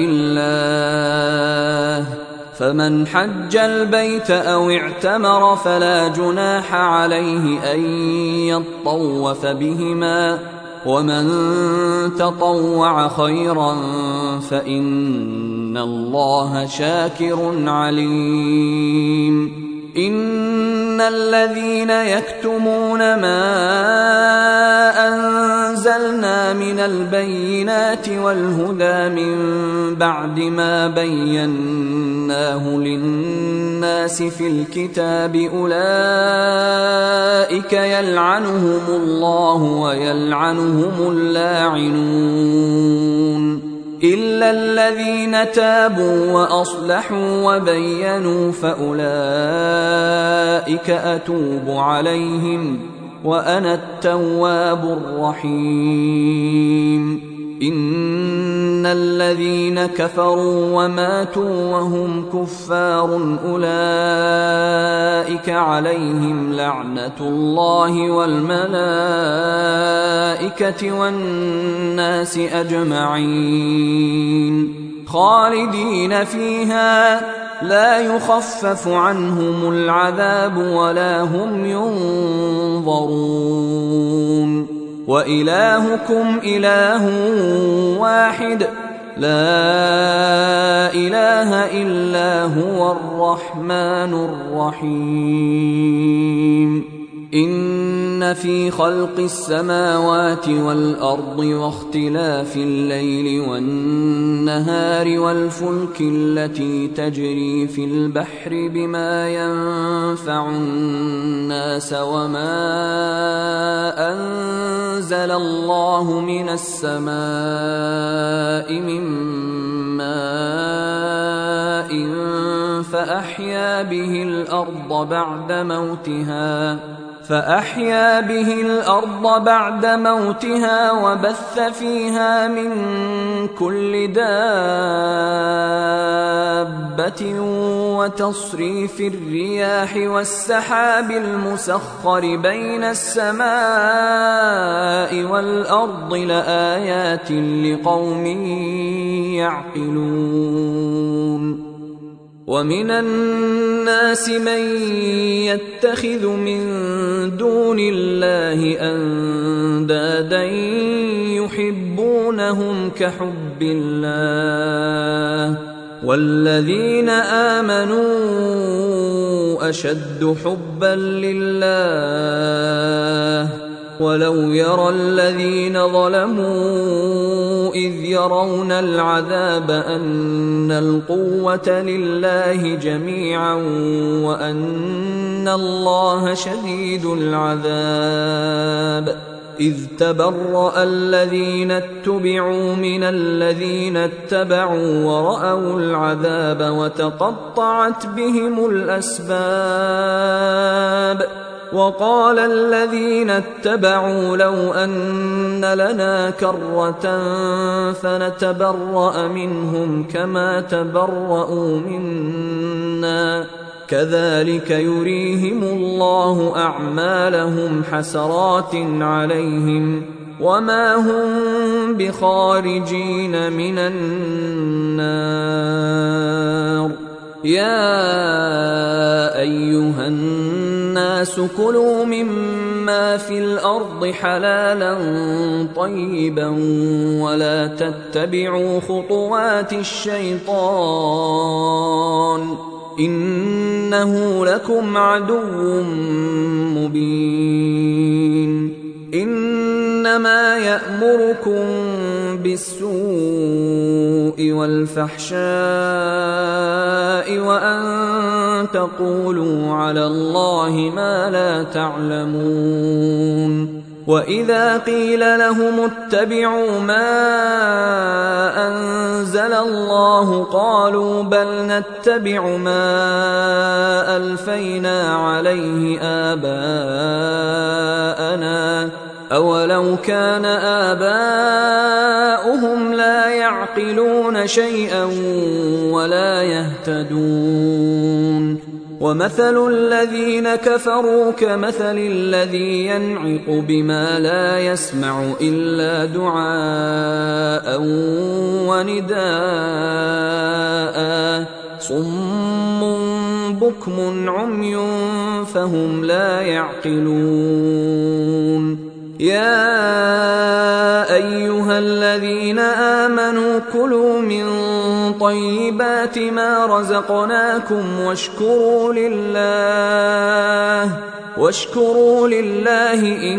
الله فمن حج البيت أو اعتمر فلا جناح عليه أن يطوف بهما ومن تطوع خيرا فإن الله شاكر عليم. إن الذين يكتمون ما أنزلنا من البينات والهدى من بعد ما بيناه للناس في الكتاب أولئك يلعنهم الله ويلعنهم اللاعنون إلا الذين تابوا وأصلحوا وبينوا فأولئك أتوب عليهم وأنا التواب الرحيم. إن الذين كفروا وماتوا وهم كفار أولئك عليهم لعنة الله والملائكة والناس أجمعين خالدين فيها لا يخفف عنهم العذاب ولا هم ينظرون. وإلهكم إله واحد لا إله إلا هو الرحمن الرحيم. إن في خلق السماوات والأرض واختلاف الليل والنهار والفلك التي تجري في البحر بما ينفع الناس وما أنزل الله من السماء من ماء فأحيا به الأرض بعد موتها فأحيا به الأرض بعد موتها وبث فيها من كل دابة وتصريف الرياح والسحاب المسخر بين السماء والأرض لآيات لقوم يعقلون. ومن الناس من يتخذ من دون الله أندادا يحبونهم كحب الله والذين آمنوا أشد حبا لله ولو يرى الذين ظلموا إذ يرون العذاب أن القوة لله جميعا وأن الله شديد العذاب إذ تبرأ الذين اتبعوا من الذين اتبعوا ورأوا العذاب وتقطعت بهم الأسباب وقال الذين اتبعوا لو أن لنا كرة فنتبرأ منهم كما تبرأوا منا كذلك يريهم الله أعمالهم حسرات عليهم وما هم بخارجين من النار. يا أيها الناس كلوا مما في الأرض حلالا طيبا ولا تتبعوا خطوات الشيطان إنه لكم عدو مبين. إنما يأمركم بالسوء والفحشاء وأن تقولوا على الله ما لا تعلمون. وإذا قيل لهم اتبعوا ما أنزل الله قالوا بل نتبع ما ألفينا عليه آباءنا أولو كان آباؤهم لا يعقلون شيئا ولا يهتدون. ومثل الذين كفروا كمثل الذي ينعق بما لا يسمع إلا دعاء ونداء صم بكم عمي فهم لا يعقلون. يا أيها الذين آمنوا كلوا من طيبات ما رزقناكم واشكروا لله واشكروا لله إن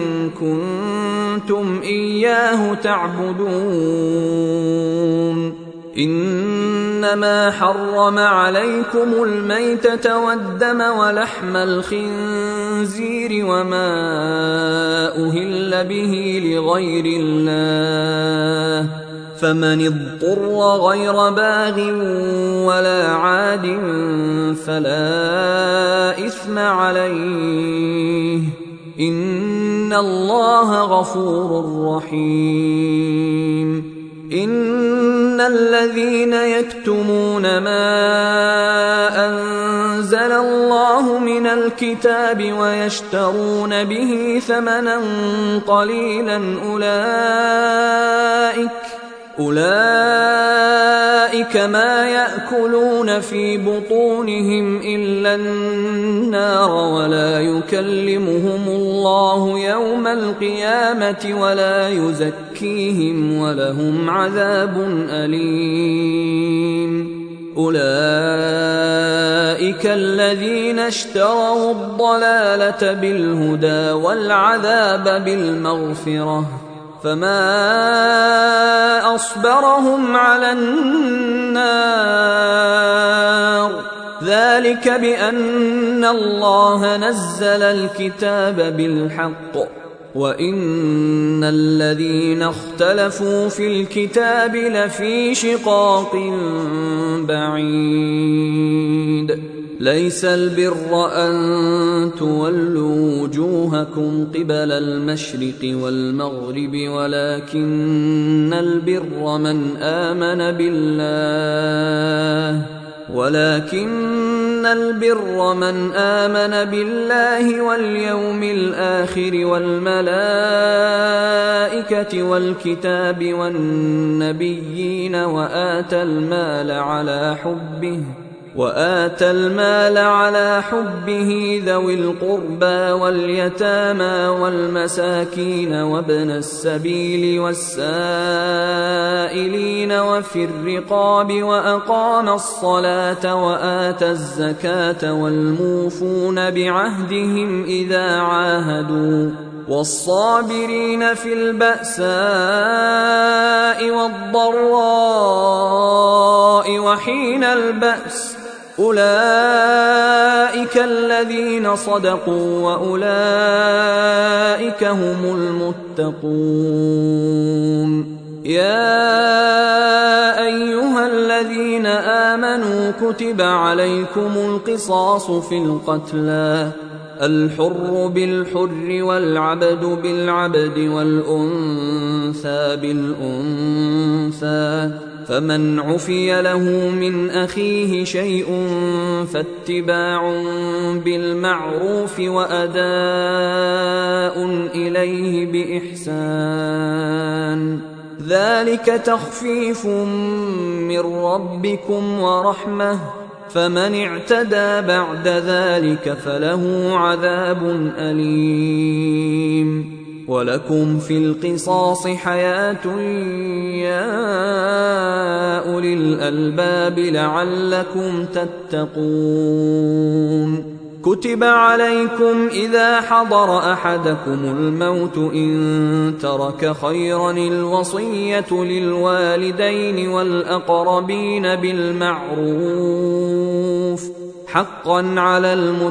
كنتم إياه تعبدون. إنما حرم عليكم الميتة والدم ولحم الخنزير وما أهل به لغير الله فمن اضطر غير باغ ولا عاد فلا إثم عليه إن الله غفور رحيم. إن الذين يكتمون ما أنزل الله من الكتاب ويشترون به ثمنا قليلا أولئك أولئك ما يأكلون في بطونهم إلا النار ولا يكلمهم الله يوم القيامة ولا يزكيهم ولهم عذاب أليم. أولئك الذين اشتروا الضلالة بالهدى والعذاب بالمغفرة فما أصبرهم على النار ذلك بأن الله نزل الكتاب بالحق وإن الذين اختلفوا في الكتاب لفي شقاق بعيد. ليس البر أن تولوا وجوهكم قبل المشرق والمغرب ولكن البر من آمن بالله ولكن البر من آمن بالله واليوم الآخر والملائكة والكتاب والنبيين وآتى المال على حبه وآتى المال على حبه ذوي القربى واليتامى والمساكين وابن السبيل والسائلين وفي الرقاب وأقام الصلاة وآتى الزكاة والموفون بعهدهم إذا عاهدوا والصابرين في البأساء والضراء وحين البأس أولئك الذين صدقوا وأولئك هم المتقون. يا أيها الذين آمنوا كتب عليكم القصاص في القتلى الحر بالحر والعبد بالعبد والأنثى بالأنثى فمن عفي له من أخيه شيء فاتباع بالمعروف وأداء إليه بإحسان ذلك تخفيف من ربكم ورحمة فمن اعتدى بعد ذلك فله عذاب أليم ولكم في القصاص حياة يا أولي الألباب لعلكم تتقون كتب عليكم إذا حضر أحدكم الموت إن ترك خيرا الوصية للوالدين والأقربين بالمعروف حقا على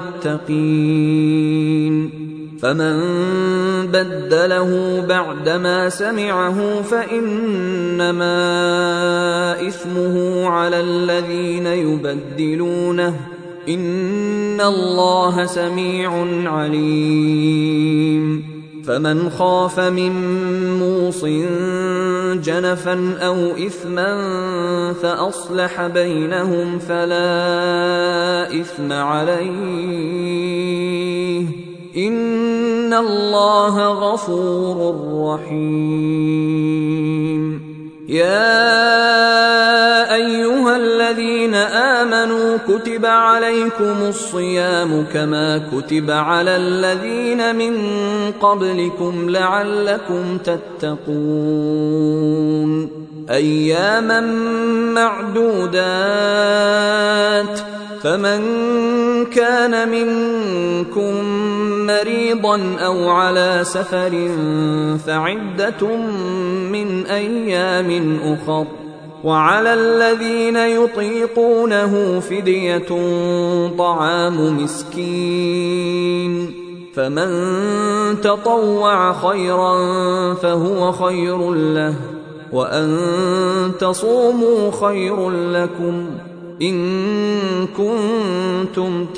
المتقين فمن بدله بعدما سمعه فإنما إثمه على الذين يبدلونه إن الله سميع عليم فمن خاف من موص جنفا أو إثما فأصلح بينهم فلا إثم عليه إن الله غفور رحيم يا أيها الذين آمنوا كتب عليكم الصيام كما كتب على الذين من قبلكم لعلكم تتقون أياما معدودات فمن كان منكم مريضا أو على سفر فعدة من أيام أخر وعلى الذين يطيقونه فدية طعام مسكين فمن تطوع خيرا فهو خير له وأن تصوموا خير لكم إن كنتم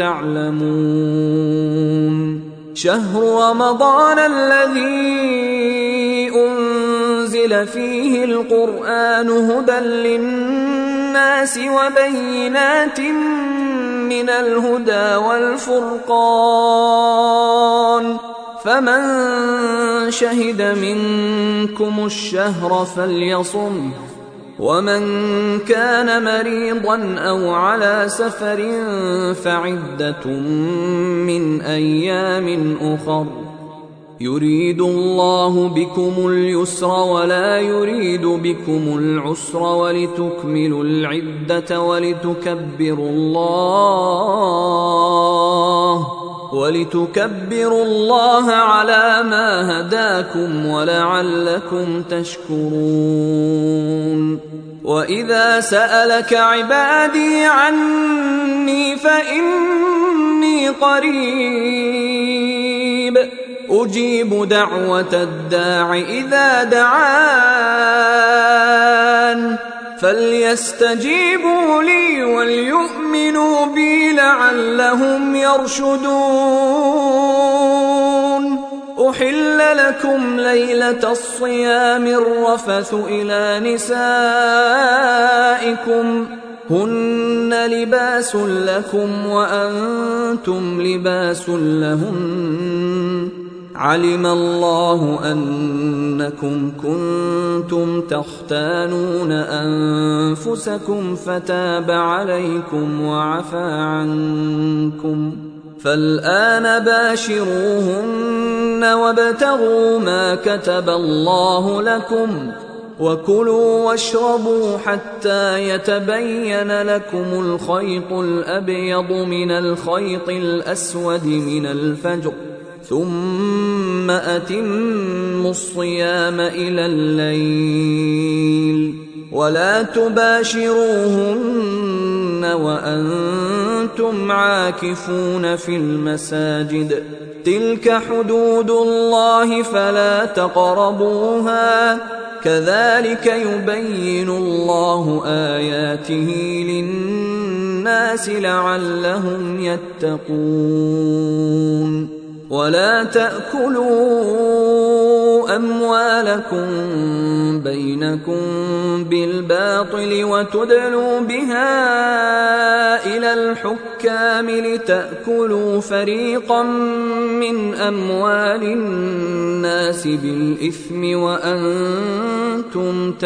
تعلمون شهر رمضان الذي أنزل فيه القرآن هدى للناس وبينات من الهدى والفرقان فمن شهد منكم الشهر فليصمه ومن كان مريضا أو على سفر فعدة من أيام أخر يريد الله بكم اليسر ولا يريد بكم العسر ولتكملوا العدة ولتكبروا الله ولتكبروا الله على ما هداكم ولعلكم تشكرون وإذا سألك عبادي عني فإني قريب أجيب دعوة الداع إذا دعان فليستجيبوا لي وليؤمنوا بي لعلهم يرشدون أحل لكم ليلة الصيام الرفث إلى نسائكم هن لباس لكم وأنتم لباس لهن علم الله أنكم كنتم تختانون أنفسكم فتاب عليكم وعفى عنكم فالآن باشروهن وابتغوا ما كتب الله لكم وكلوا واشربوا حتى يتبين لكم الخيط الأبيض من الخيط الأسود من الفجر ثم أتموا الصيام إلى الليل ولا تباشروهن وأنتم عاكفون في المساجد تلك حدود الله فلا تقربوها كذلك يبين الله آياته للناس لعلهم يتقون ولا تأكلوا أموالكم بينكم بالباطل وتدلوا بها إلى الحكام لتأكلوا فريقا من أموال الناس بالإثم وأنتم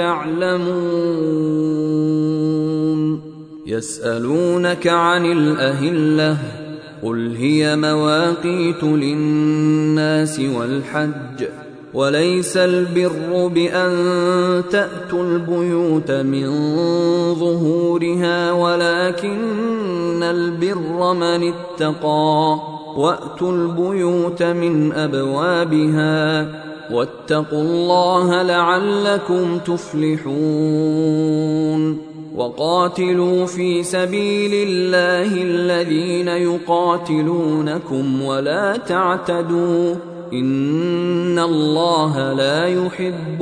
تعلمون. يسألونك عن الأهلة قل هي مواقيت للناس والحج وليس البر بأن تأتوا البيوت من ظهورها ولكن البر من اتقى وأتوا البيوت من أبوابها واتقوا الله لعلكم تفلحون. وقاتلوا في سبيل الله الذين يقاتلونكم ولا تعتدوا إن الله لا يحب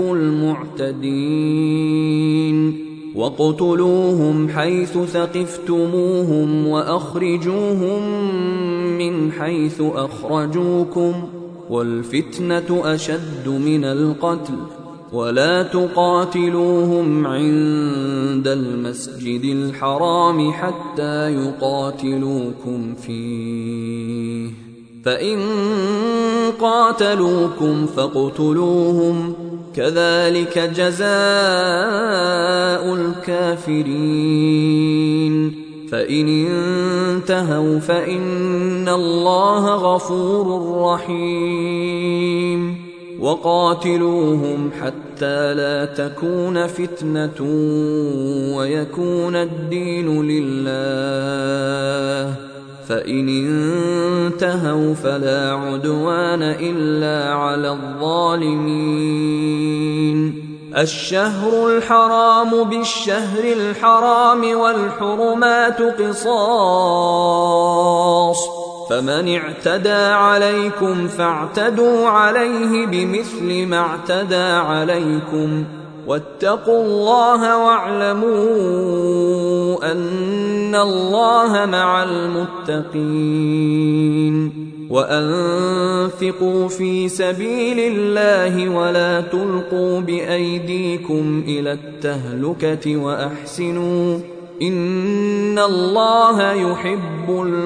المعتدين. وَاقْتُلُوهُمْ حَيْثُ ثَقِفْتُمُوهُمْ وَأَخْرِجُوهُمْ مِنْ حَيْثُ أَخْرَجُوكُمْ وَالْفِتْنَةُ أَشَدُّ مِنَ الْقَتْلِ وَلَا تُقَاتِلُوهُمْ عِندَ الْمَسْجِدِ الْحَرَامِ حَتَّى يُقَاتِلُوكُمْ فِيهِ فَإِنْ قَاتَلُوكُمْ فَاقْتُلُوهُمْ كَذَلِكَ جَزَاءُ الْكَافِرِينَ. فَإِنِ انتهوا فَإِنَّ اللَّهَ غَفُورٌ رَّحِيمٌ. وَقَاتِلُوهُمْ حَتَّى لَا تَكُونَ فِتْنَةٌ وَيَكُونَ الدِّينُ لِلَّهِ فَإِنِ انتهوا فَلَا عُدْوَانَ إِلَّا عَلَى الظَّالِمِينَ. الشهر الحرام بالشهر الحرام والحرمات قصاص فمن اعتدى عليكم فاعتدوا عليه بمثل ما اعتدى عليكم واتقوا الله واعلموا أن الله مع المتقين. وأنفقوا في سبيل الله ولا تلقوا بأيديكم إلى التهلكة وأحسنوا إن الله يحب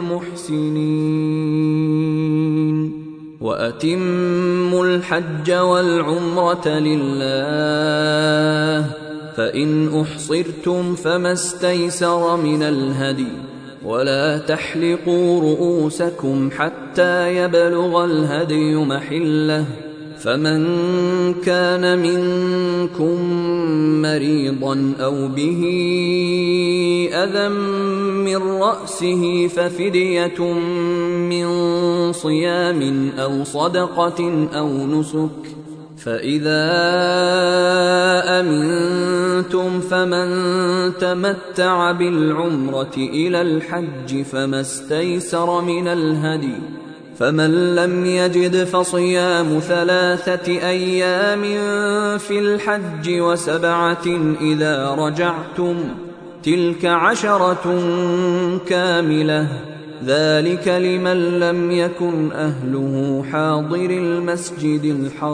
المحسنين. وأتموا الحج والعمرة لله فإن أحصرتم فما استيسر من الهدي ولا تحلقوا رؤوسكم حتى يبلغ الهدي محله فمن كان منكم مريضا أو به أذى من رأسه ففدية من صيام أو صدقة أو نسك فإذا أمنتم فمن تمتع بالعمرة إلى الحج فما استيسر من الهدي فمن لم يجد فصيام ثلاثة أيام في الحج وسبعة إذا رجعتم تلك عشرة كاملة ذلك لمن لم يكن أهله حاضر المسجد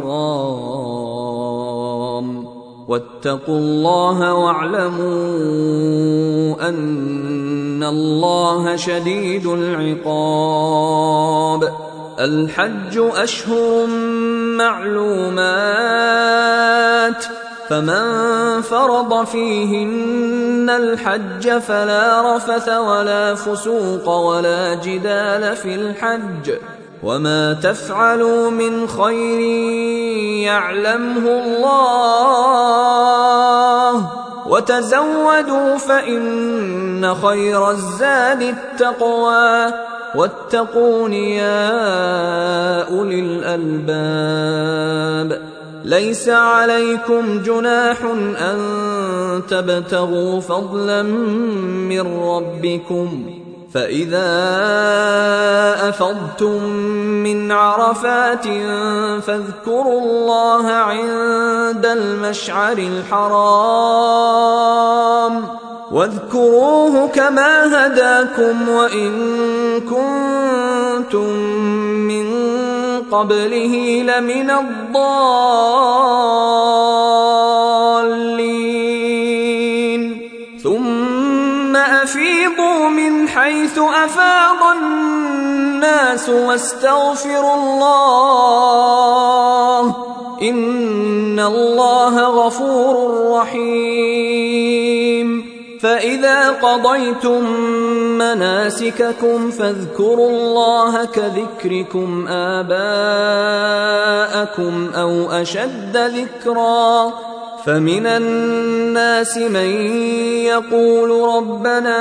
الحرام واتقوا الله واعلموا أن الله شديد العقاب. الحج أشهر معلومات فمن فرض فيهن الحج فلا رفث ولا فسوق ولا جدال في الحج وما تفعلوا من خير يعلمه الله وتزودوا فإن خير الزاد التقوى واتقون يا أولي الألباب. ليس عليكم جناح أن تبتغوا فضلا من ربكم فإذا أفضتم من عرفات فاذكروا الله عند المشعر الحرام واذكروه كما هداكم وإن كنتم من قبله لمن الضالين ثم أفيضوا من حيث أفاض الناس واستغفروا الله إن الله غفور رحيم فإذا قضيتم مناسككم فاذكروا الله كذكركم آباءكم أو أشد ذكرا فمن الناس من يقول ربنا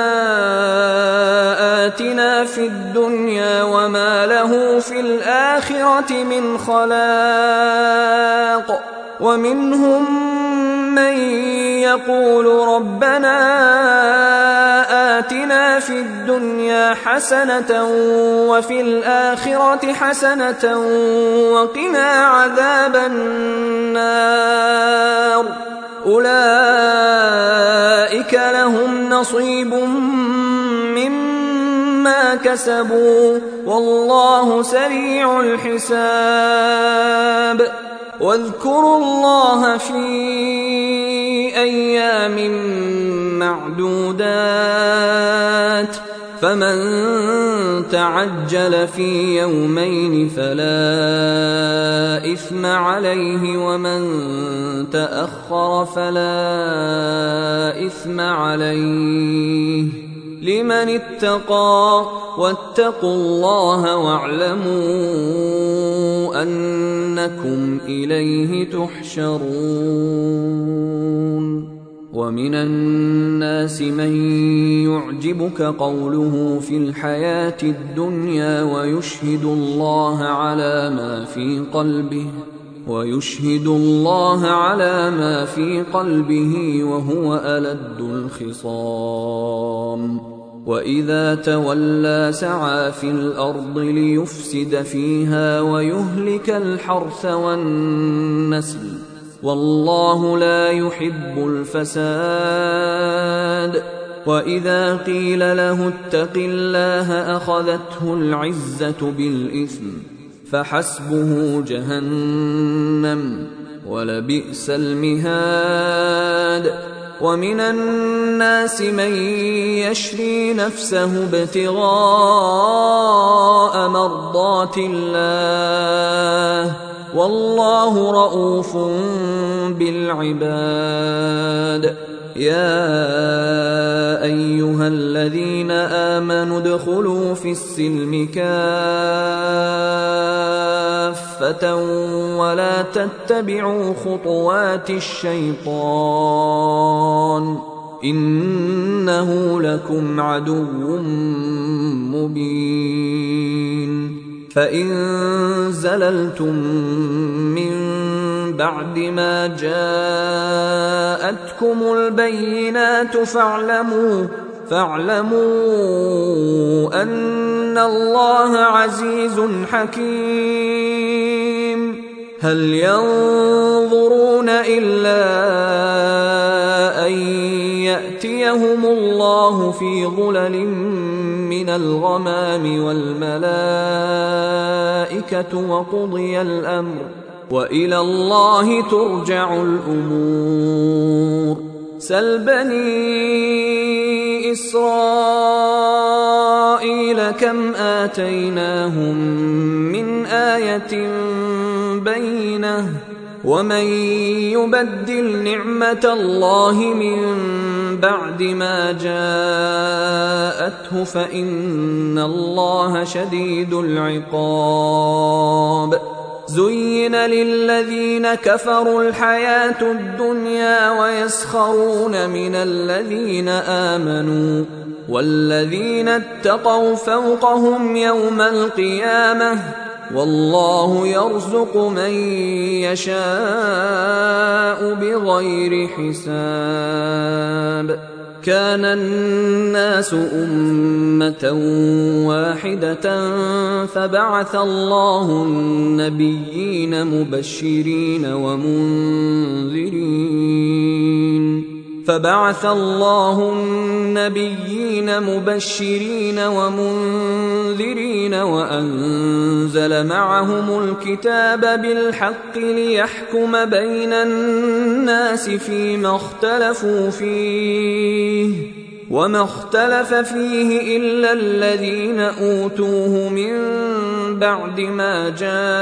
آتنا في الدنيا وما له في الآخرة من خلاق ومنهم من يقول ربنا آتنا في الدنيا حسنة وفي الآخرة حسنة وقنا عذاب النار أولئك لهم نصيب مما كسبوا والله سريع الحساب واذكروا الله في أيام معدودات فمن تعجل في يومين فلا إثم عليه ومن تأخر فلا إثم عليه لمن اتقى واتقوا الله واعلموا أنكم إليه تحشرون ومن الناس من يعجبك قوله في الحياة الدنيا ويشهد الله على ما في قلبه ويشهد الله على ما في قلبه وهو ألد الخصام وإذا تولى سعى في الأرض ليفسد فيها ويهلك الحرث والنسل والله لا يحب الفساد وإذا قيل له اتق الله أخذته العزة بالإثم فحسبه جهنم ولبئس المهاد ومن الناس من يشري نفسه ابتغاء مرضات الله والله رؤوف بالعباد يا أيها الذين آمنوا ادخلوا في السلم كافة ولا تتبعوا خطوات الشيطان إنه لكم عدو مبين فإن زللتم من بعد ما جاءتكم البينات فاعلموا فاعلموا أن الله عزيز حكيم هل ينظرون إلا أن يأتيهم الله في ظلل من الغمام والملائكة وقضي الأمر وإلى الله ترجع الأمور سل بني إسرائيل كم آتيناهم من آية بينة ومن يبدل نعمة الله من بعد ما جاءته فإن الله شديد العقاب زين للذين كفروا الحياة الدنيا ويسخرون من الذين آمنوا والذين اتقوا فوقهم يوم القيامة والله يرزق من يشاء بغير حساب كان الناس أمة واحدة فبعث الله النبيين مبشرين ومنذرين فبعث الله النبيين مبشرين ومنذرين وأنزل معهم الكتاب بالحق ليحكم بين الناس فيما اختلفوا فيه وما اختلف فيه إلا الذين أوتوه من بعد ما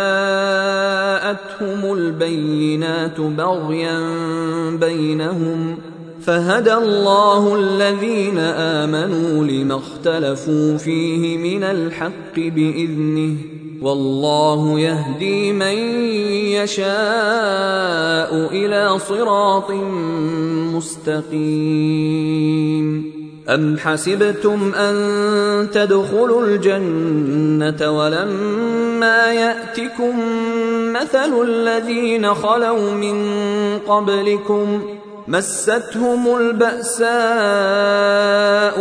جاءتهم البينات بغيا بينهم فهدى الله الذين آمنوا لما اختلفوا فيه من الحق بإذنه والله يهدي من يشاء إلى صراط مستقيم. أم حسبتم أن تدخلوا الجنة ولما يأتكم مثل الذين خلوا من قبلكم مستهم البأساء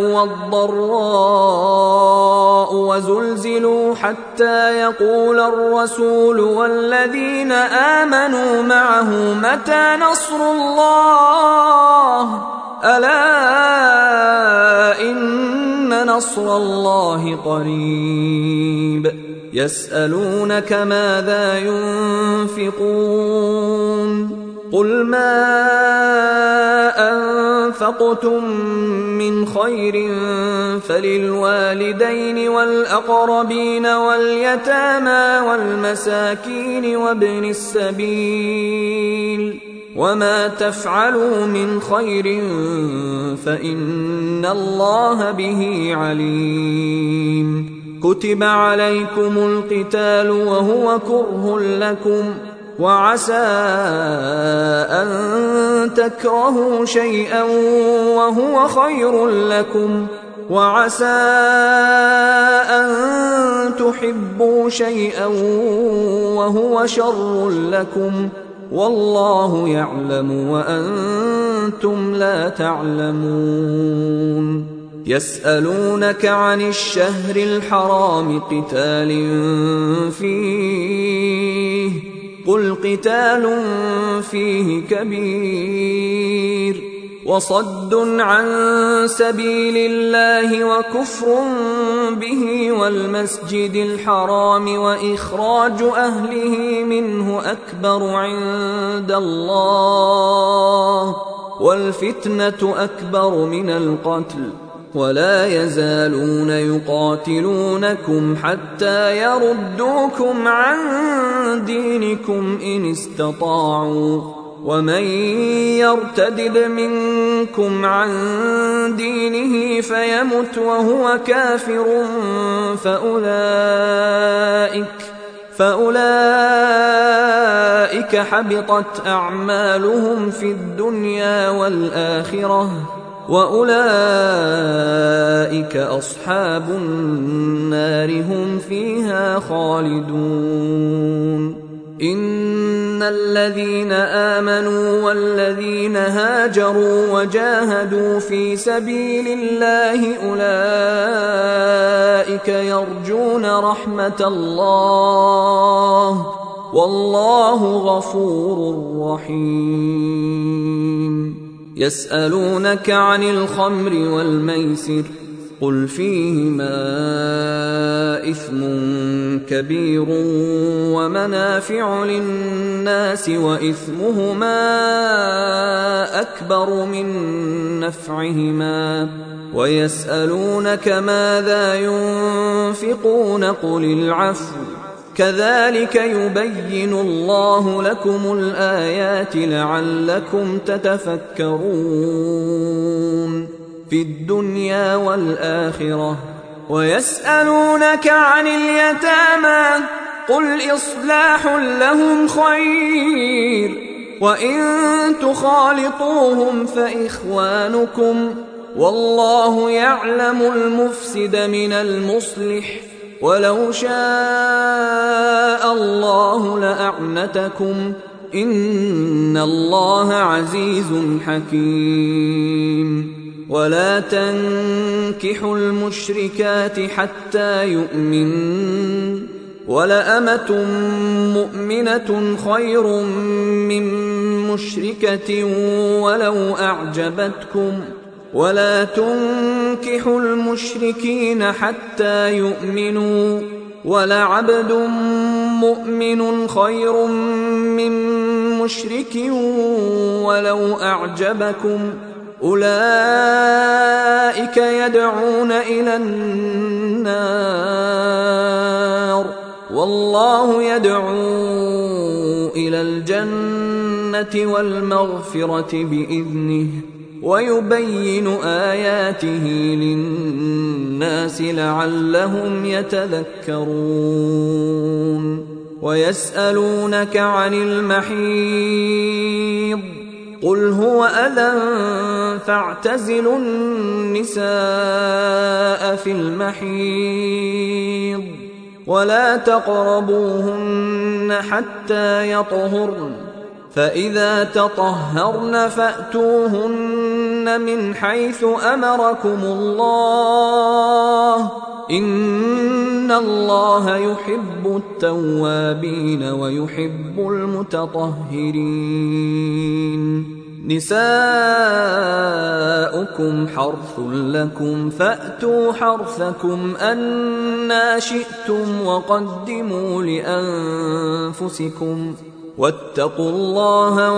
والضراء وزلزلوا حتى يقول الرسول والذين آمنوا معه متى نصر الله ألا إن نصر الله قريب. يسألونك ماذا ينفقون قل ما أنفقتم من خير فللوالدين والأقربين واليتامى والمساكين وابن السبيل وما تفعلوا من خير فإن الله به عليم. كتب عليكم القتال وهو كره لكم وعسى أن تكرهوا شيئا وهو خير لكم وعسى أن تحبوا شيئا وهو شر لكم والله يعلم وأنتم لا تعلمون. يسألونك عن الشهر الحرام قتال فيه قل قتال فيه كبير وصد عن سبيل الله وكفر به والمسجد الحرام وإخراج أهله منه أكبر عند الله والفتنة أكبر من القتل ولا يزالون يقاتلونكم حتى يردوكم عن دينكم إن استطاعوا ومن يرتدد منكم عن دينه فيمت وهو كافر فأولئك فأولئك حبطت أعمالهم في الدنيا والآخرة وأولئك أصحاب النار هم فيها خالدون. إن الذين آمنوا والذين هاجروا وجاهدوا في سبيل الله أولئك يرجون رحمة الله والله غفور رحيم. يسألونك عن الخمر والميسر قل فيهما إثم كبير ومنافع للناس وإثمهما أكبر من نفعهما ويسألونك ماذا ينفقون قل العفو كذلك يبين الله لكم الآيات لعلكم تتفكرون في الدنيا والآخرة. ويسألونك عن اليتامى قل إصلاح لهم خير وإن تخالطوهم فإخوانكم والله يعلم المفسد من المصلح ولو شاء الله لأعنتكم إن الله عزيز حكيم. ولا تنكحوا المشركات حتى يؤمنن ولأمة مؤمنة خير من مشركة ولو أعجبتكم ولا تنكحوا المشركين حتى يؤمنوا ولعبد مؤمن خير من مشرك ولو أعجبكم أولئك يدعون إلى النار والله يدعو إلى الجنة والمغفرة بإذنه ويبين آياته للناس لعلهم يتذكرون ويسألونك عن المحيض قل هو أذى فاعتزلوا النساء في المحيض ولا تقربوهن حتى يطهرن فإذا تطهرن فأتوهن من حيث أمركم الله إن الله يحب التوابين ويحب المتطهرين نساؤكم حرث لكم فأتوا حرثكم أنى شئتم وقدموا لأنفسكم واتقوا الله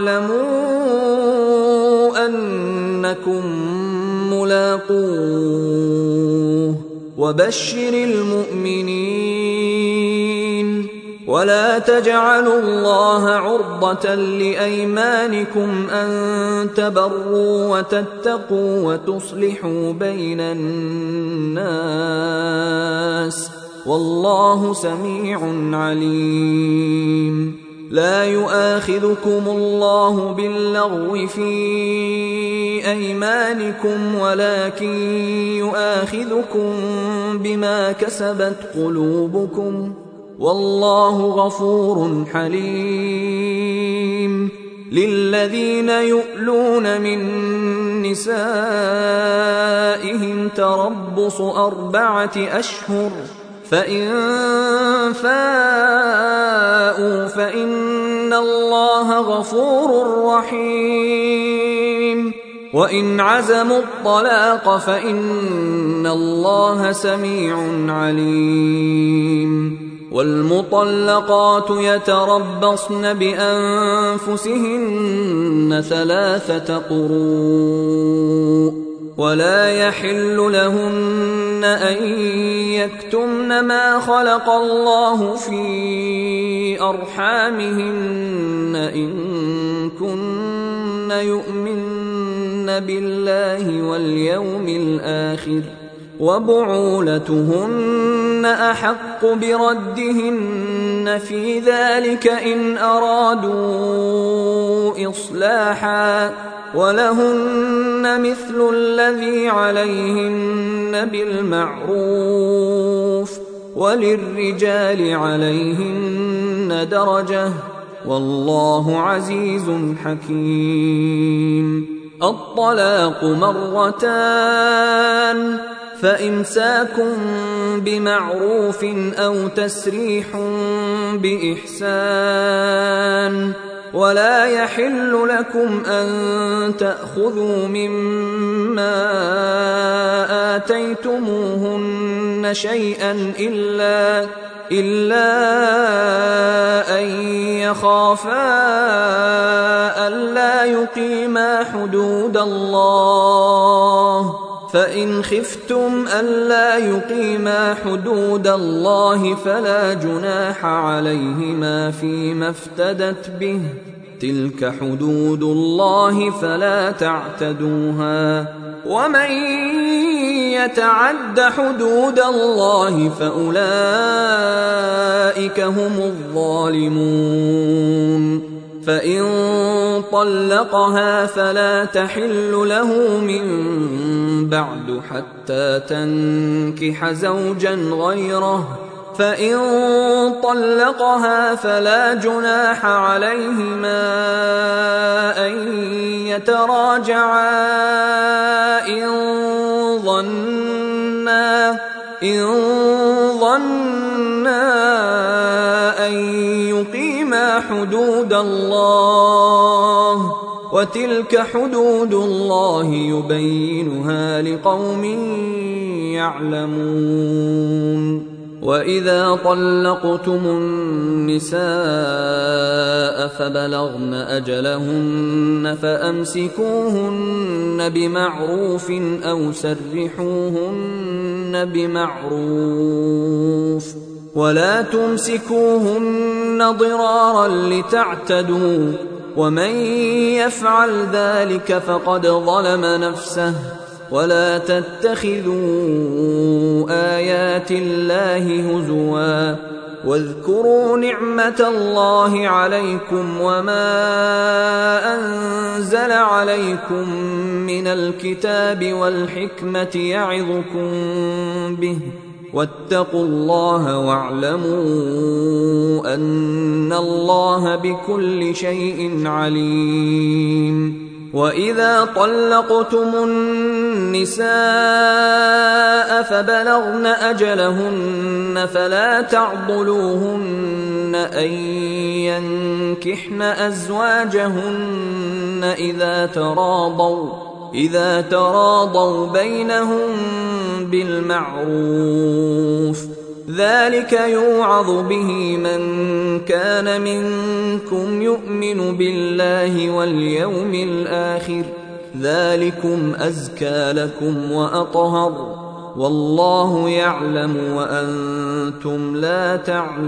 واعلموا أنكم ملاقوه وبشر المؤمنين ولا تجعلوا الله عرضة لأيمانكم أن تبروا وتتقوا وتصلحوا بين الناس والله سميع عليم لا يؤاخذكم الله باللغو في أيمانكم ولكن يؤاخذكم بما كسبت قلوبكم والله غفور حليم للذين يؤلون من نسائهم تربص أربعة أشهر فإن فاءوا فإن الله غفور رحيم وإن عزموا الطلاق فإن الله سميع عليم والمطلقات يتربصن بأنفسهن ثلاثة قروء ولا يحل لهن أن يكتمن ما خلق الله في أرحامهن إن كن يؤمن بالله واليوم الآخر وبعولتهن أحق بردهن في ذلك إن أرادوا إصلاحا ولهن مثل الذي عليهن بالمعروف وللرجال عليهن درجة والله عزيز حكيم الطلاق مرتان فإمساك بمعروف أو تسريح بإحسان ولا يحل لكم أن تأخذوا مما آتيتموهن شيئا إلا إلا أن يخافا ألا يقيما حدود الله فإن خفتم ألا يقيما حدود الله فلا جناح عليهما فيما افتدت به تلك حدود الله فلا تعتدوها ومن يتعد حدود الله فأولئك هم الظالمون فإن طلقها فلا تحل له من بعد حتى تنكح زوجا غيره فإن طلقها فلا جناح عليهما أن يتراجعا إن ظنا إن ظنا أن يقيما حدود الله وتلك حدود الله يبينها لقوم يعلمون. وإذا طلقتم النساء فبلغن أجلهن فأمسكوهن بمعروف أو سرحوهن بمعروف، ولا تمسكوهن ضرارا لتعتدوا، ومن يفعل ذلك فقد ظلم نفسه. ولا تتخذوا آيات الله هزوا، واذكروا نعمة الله عليكم وما أنزل عليكم من الكتاب والحكمة يعظكم به، واتقوا الله واعلموا أن الله بكل شيء عليم. وإذا طلقتم النساء فبلغن أجلهن فلا تعضلوهن أن ينكحن أزواجهن إذا تراضوا إذا تراضوا بينهم بالمعروف، ذلك يوعظ به من كان منكم يؤمن بالله واليوم الآخر، ذلكم أزكى لكم وأطهر، والله يعلم وأنتم لا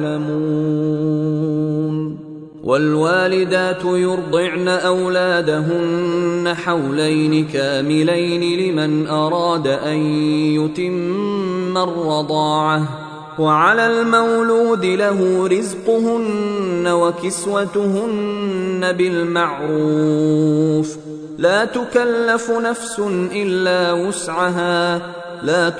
تعلمون. والوالدات يرضعن أولادهن حولين كاملين لمن أراد أن يتم الرضاعة، وعلى المولود له رزقهن وكسوتهن بالمعروف، لا تكلف نفس إلا وسعها، لا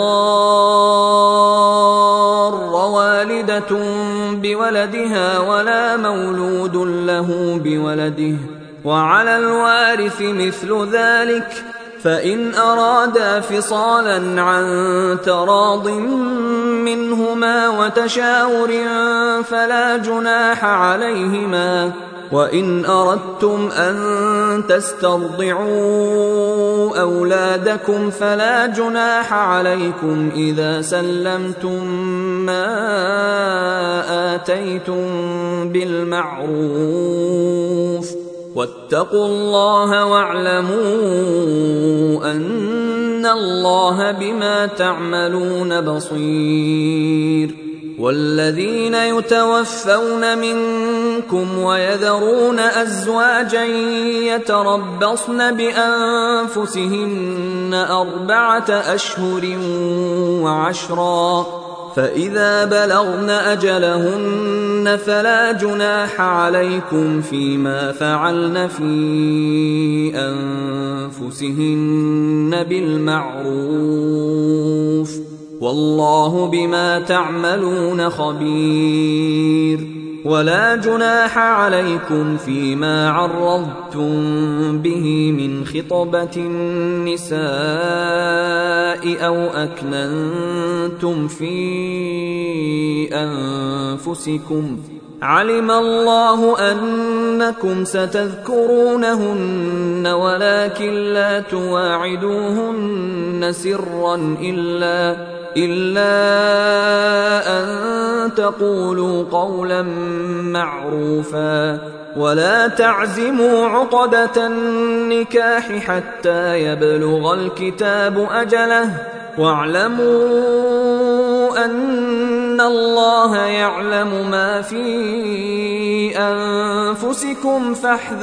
تضار والدة بولدها ولا مولود له بولده، وعلى الوارث مثل ذلك، فإن أرادا فصالا عن تراض منهما وتشاور فلا جناح عليهما. وإن أردتم أن تسترضعوا أولادكم فلا جناح عليكم إذا سلمتم ما آتيتم بالمعروف، واتقوا الله واعلموا أن الله بما تعملون بصير. والذين يتوفون منكم ويذرون أزواجا يتربصن بأنفسهن أربعة أشهر وعشرا، فإذا بلغن أجلهن فلا جناح عليكم فيما فعلن في أنفسهن بالمعروف، والله بما تعملون خبير. ولا جناح عليكم فيما عرضتم به من خطبة النساء أو أكننتم في أنفسكم، علم الله أنكم ستذكرونهن ولكن لا تواعدوهن سرا إلا إلا أن تقولوا قولا معروفا، ولا تعزموا عقدة النكاح حتى يبلغ الكتاب أجله، واعلموا أن الله يعلم ما في أنفسكم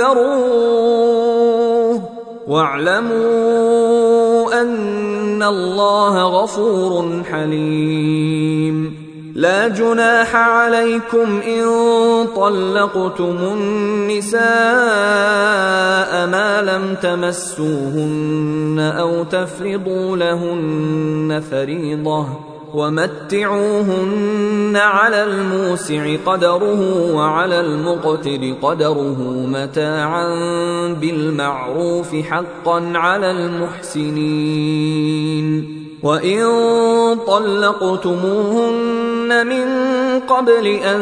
فاحذروه، واعلموا أن الله غفور حليم. لا جناح عليكم إن طلقتم النساء ما لم تمسوهن أو تفرضوا لهن فريضة، ومتعوهن على الموسع قدره وعلى المقتر قدره متاعا بالمعروف حقا على المحسنين. وإن طلقتموهن من قبل أن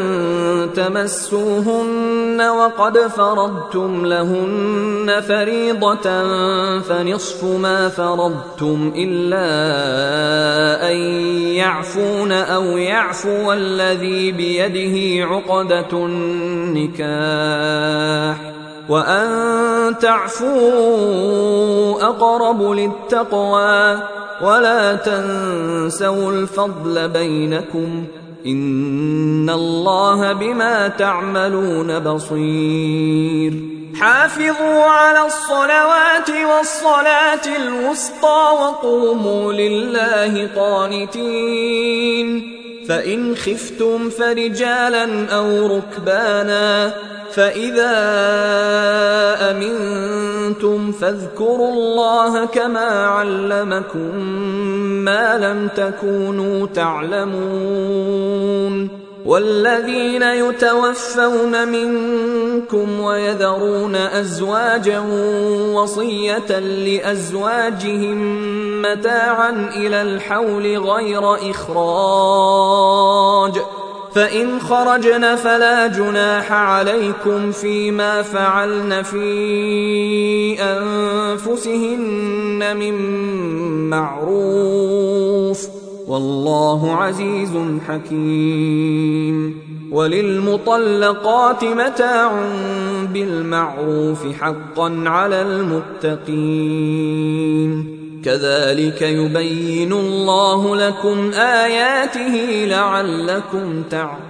تمسوهن وقد فرضتم لهن فريضة فنصف ما فرضتم إلا أن يعفون أو يعفو الذي بيده عقدة النكاح وأن تعفوا أقرب للتقوى ولا تنسوا الفضل بينكم إن الله بما تعملون بصير. حافظوا على الصلوات والصلاة الوسطى وقوموا لله قانتين. فإن خفتم فرجالا أو ركبانا فإذا أمنتم فاذكروا الله كما علمكم ما لم تكونوا تعلمون. والذين يتوفون منكم ويذرون أزواجا وصية لأزواجهم متاعا إلى الحول غير إخراج فإن خرجن فلا جناح عليكم فيما فعلن في أنفسهن من معروف والله عزيز حكيم. وللمطلقات متاع بالمعروف حقا على المتقين. كذلك يبين الله لكم آياته لعلكم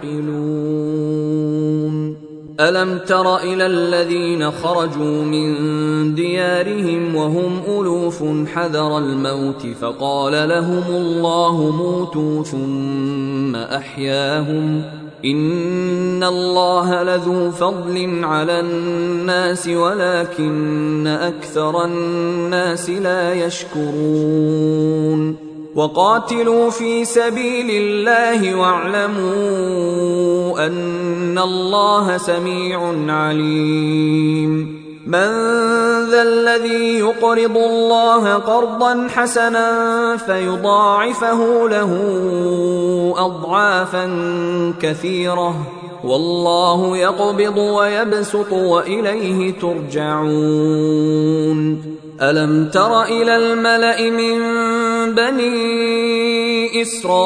تعقلون. ألم تر إلى الذين خرجوا من ديارهم وهم ألوف حذر الموت فقال لهم الله موتوا ثم أحياهم إن الله لذو فضل على الناس ولكن أكثر الناس لا يشكرون. وقاتلوا في سبيل الله واعلموا أن الله سميع عليم. من ذا الذي يقرض الله قرضا حسنا فيضاعفه له أضعافا كثيرة والله يقبض ويبسط وإليه ترجعون. ألم تر إلى الملأ من بني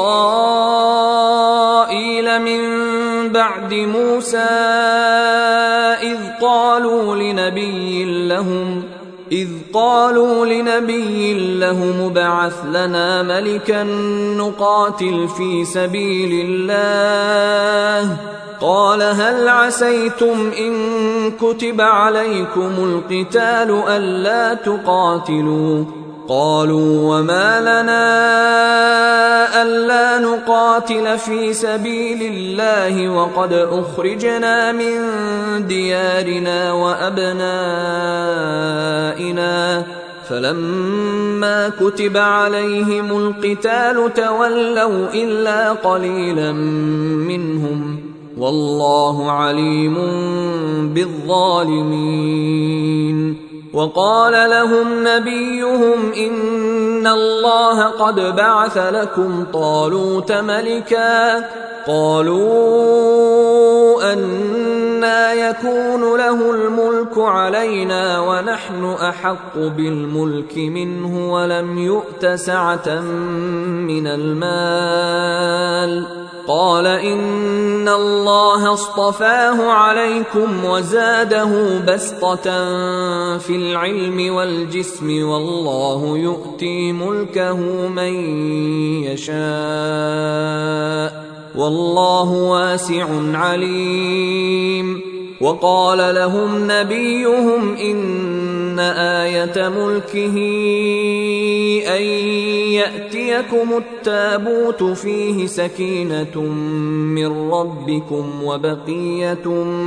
إسرائيل من بعد موسى إذ قالوا لنبي لهم إذ قالوا لنبي لهم ابعث لنا ملكا نقاتل في سبيل الله قال هل عسيتم إن كتب عليكم القتال ألا تقاتلوا قالوا وما لنا ألا نقاتل في سبيل الله وقد أخرجنا من ديارنا وأبنائنا فلما كتب عليهم القتال تولوا إلا قليلا منهم والله عليم بالظالمين. وقال لهم نبيهم إن الله قد بعث لكم طالوت ملكا قالوا أنى يكون له الملك علينا ونحن أحق بالملك منه ولم يؤت سعة من المال قال إن الله اصطفاه عليكم وزاده بسطة في العلم والجسم والله يؤتي ملكه من يشاء والله واسع عليم. وقال لهم نبيهم إن آية ملكه أن يأتيكم التابوت فيه سكينة من ربكم وبقية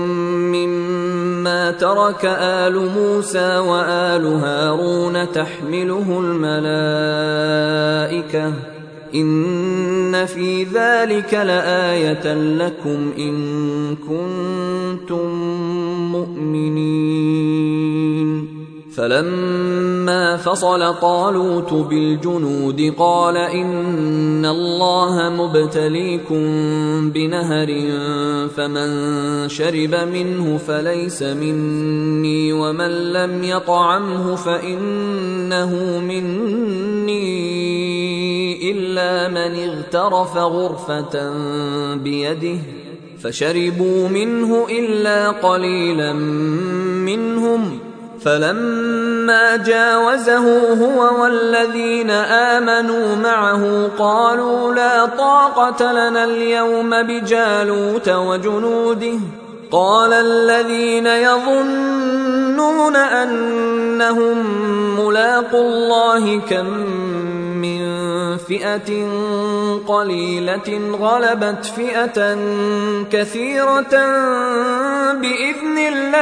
مما ترك آل موسى وآل هارون تحمله الملائكة إن في ذلك لآية لكم إن كنتم مؤمنين. فلما فصل طالوت بالجنود قال إن الله مبتليكم بنهر فمن شرب منه فليس مني ومن لم يطعمه فإنه مني إلا من اغترف غرفة بيده فشربوا منه إلا قليلا منهم فلما جاوزه هو والذين آمنوا معه قالوا لا طاقة لنا اليوم بجالوت وجنوده قال الذين يظنون أنهم ملاقو الله كم من فئة قليلة غلبت فئة كثيرة بإذن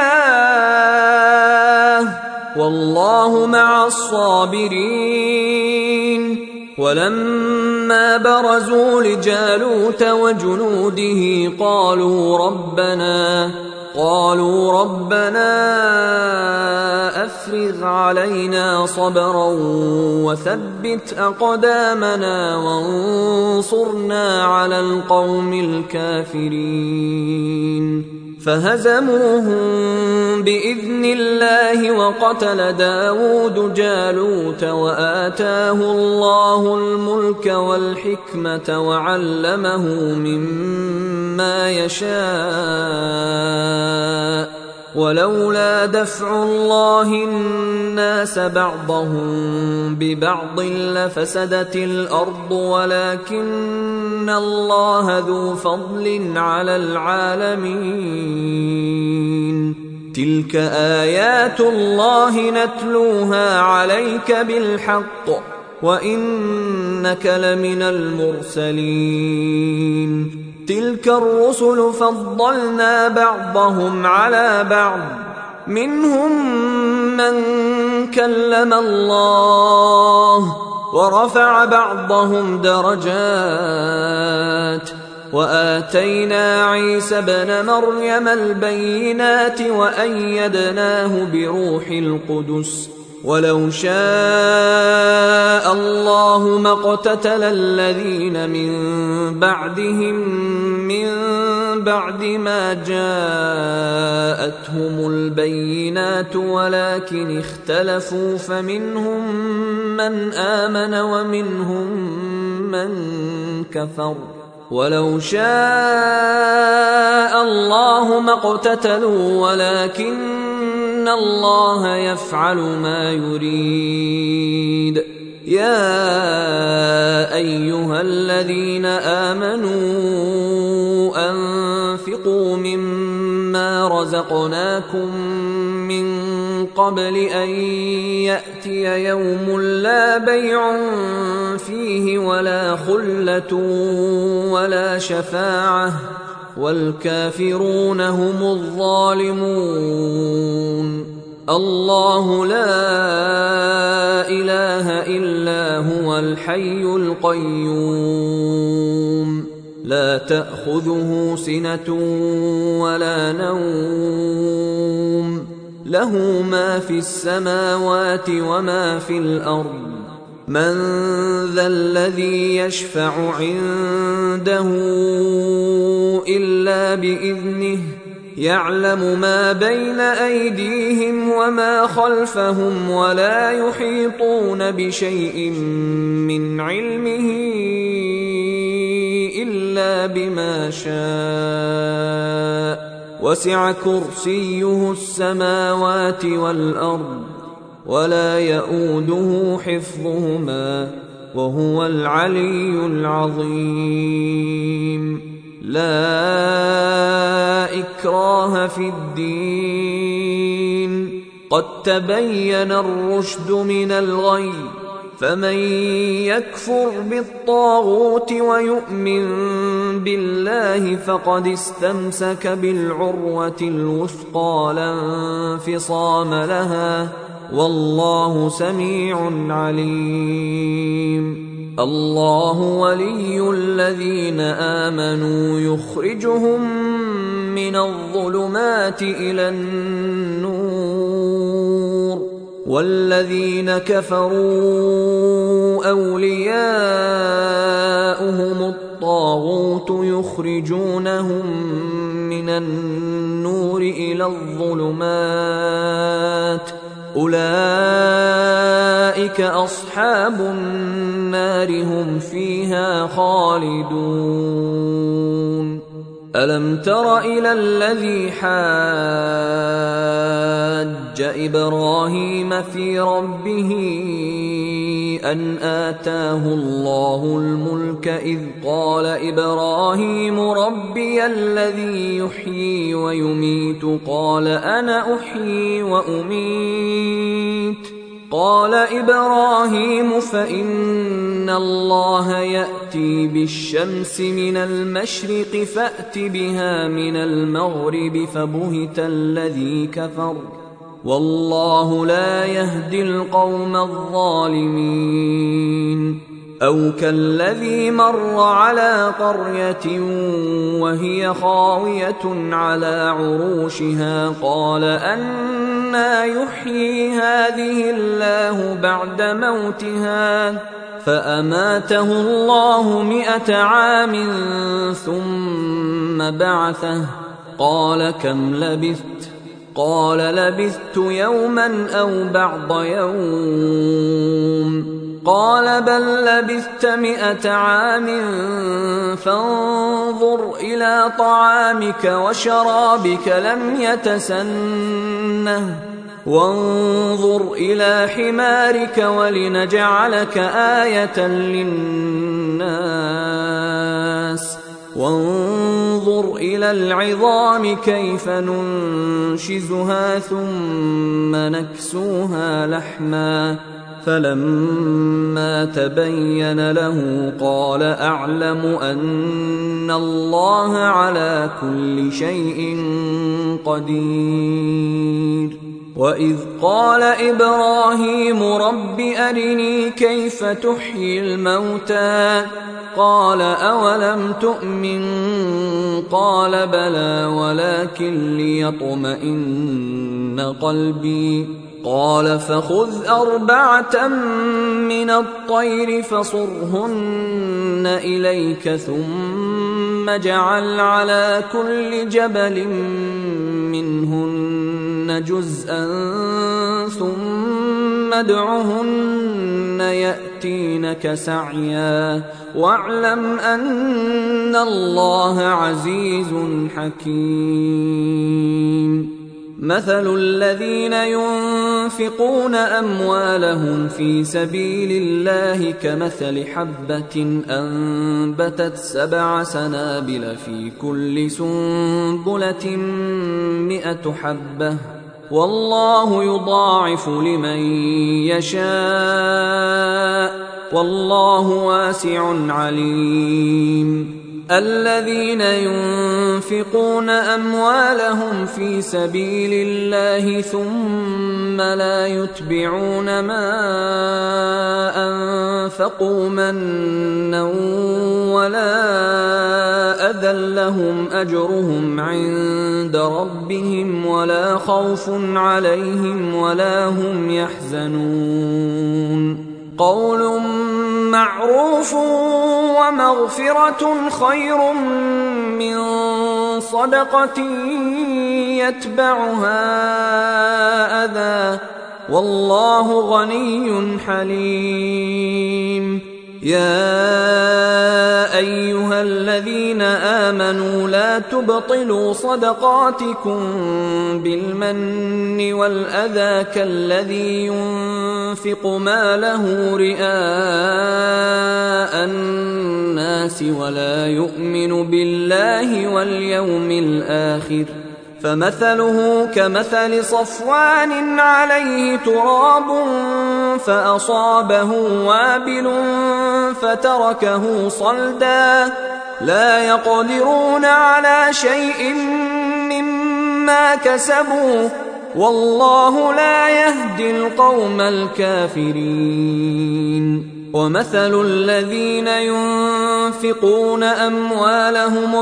الله والله مع الصابرين ولما برزوا لجالوت وجنوده قالوا ربنا قالوا ربنا أفرغ علينا صبرا وثبت أقدامنا وانصرنا على القوم الكافرين فهزموهم بإذن الله وقتل داود جالوت وآتاه الله الملك والحكمة وعلمه مما يشاء ولولا دفع الله الناس بعضهم ببعض لفسدت الأرض ولكن الله ذو فضل على العالمين تلك آيات الله نتلوها عليك بالحق وإنك لمن المرسلين تلك الرسل فضلنا بعضهم على بعض منهم من كلم الله ورفع بعضهم درجات وآتينا عيسى ابن مريم البينات وأيدناه بروح القدس ولو شاء الله ما اقتتل الذين من بعدهم من بعد ما جاءتهم البينات ولكن اختلفوا فمنهم من آمن ومنهم من كفر ولو شاء الله ما اقتتلوا ولكن إن الله يفعل ما يريد يا أيها الذين آمنوا أنفقوا مما رزقناكم من قبل أن يأتي يوم لا بيع فيه ولا خلة ولا شفاعة والكافرون هم الظالمون الله لا إله إلا هو الحي القيوم لا تأخذه سنة ولا نوم له ما في السماوات وما في الأرض من ذا الذي يشفع عنده إلا بإذنه يعلم ما بين أيديهم وما خلفهم ولا يحيطون بشيء من علمه إلا بما شاء وسع كرسيه السماوات والأرض ولا يؤوده حفظهما وهو العلي العظيم لا إكراه في الدين قد تبين الرشد من الغي فمن يكفر بالطاغوت ويؤمن بالله فقد استمسك بالعروة الوثقى لا انفصام لها والله سميع عليم الله ولي الذين آمنوا يخرجهم من الظلمات إلى النور والذين كفروا أولياؤهم الطاغوت يخرجونهم من النور إلى الظلمات أولئك أصحاب النار هم فيها خالدون. ألم تر إلى الذي حاج إبراهيم في ربه أن آتاه الله الملك إذ قال إبراهيم ربي الذي يحيي ويميت قال أنا أحيي وأميت قال إبراهيم فإن الله يأتي بالشمس من المشرق فأت بها من المغرب فبهت الذي كفر والله لا يهدي القوم الظالمين. أو كالذي مر على قرية وهي خاوية على عروشها قال أنى يحيي هذه الله بعد موتها فأماته الله مئة عام ثم بعثه قال كم لبثت قال لبثت يوما أو بعض يوم قال بل لبثت مئة عام فانظر إلى طعامك وشرابك لم يتسنه وانظر إلى حمارك ولنجعلك آية للناس وانظر إلى العظام كيف ننشزها ثم نكسوها لحما فلما تبين له قال أعلم أن الله على كل شيء قدير. وإذ قال إبراهيم رب أرني كيف تحيي الموتى قال أولم تؤمن قال بلى ولكن ليطمئن قلبي قال فخذ أربعة من الطير فصرهن إليك ثم اجعل على كل جبل منهن جزءا ثم ادعهن يأتينك سعيا واعلم أن الله عزيز حكيم. مثل الذين ينفقون أموالهم في سبيل الله كمثل حبة أنبتت سبع سنابل في كل سنبلة مئة حبة والله يضاعف لمن يشاء والله واسع عليم. الذين ينفقون أموالهم في سبيل الله ثم لا يتبعون ما أنفقوا منا ولا أذى لهم أجرهم عند ربهم ولا خوف عليهم ولا هم يحزنون. قول معروف ومغفرة خير من صدقة يتبعها أذى والله غني حليم. يا أيها الذين آمنوا لا تبطلوا صدقاتكم بالمن والأذى كالذي ينفق ماله رئاء الناس ولا يؤمن بالله واليوم الآخر فمثله كمثل صفوان عليه تراب فأصابه وابل فتركه صلدا لا يقدرون على شيء مما كسبوا والله لا يهدي القوم الكافرين. ومثل الذين ينفقون أموالهم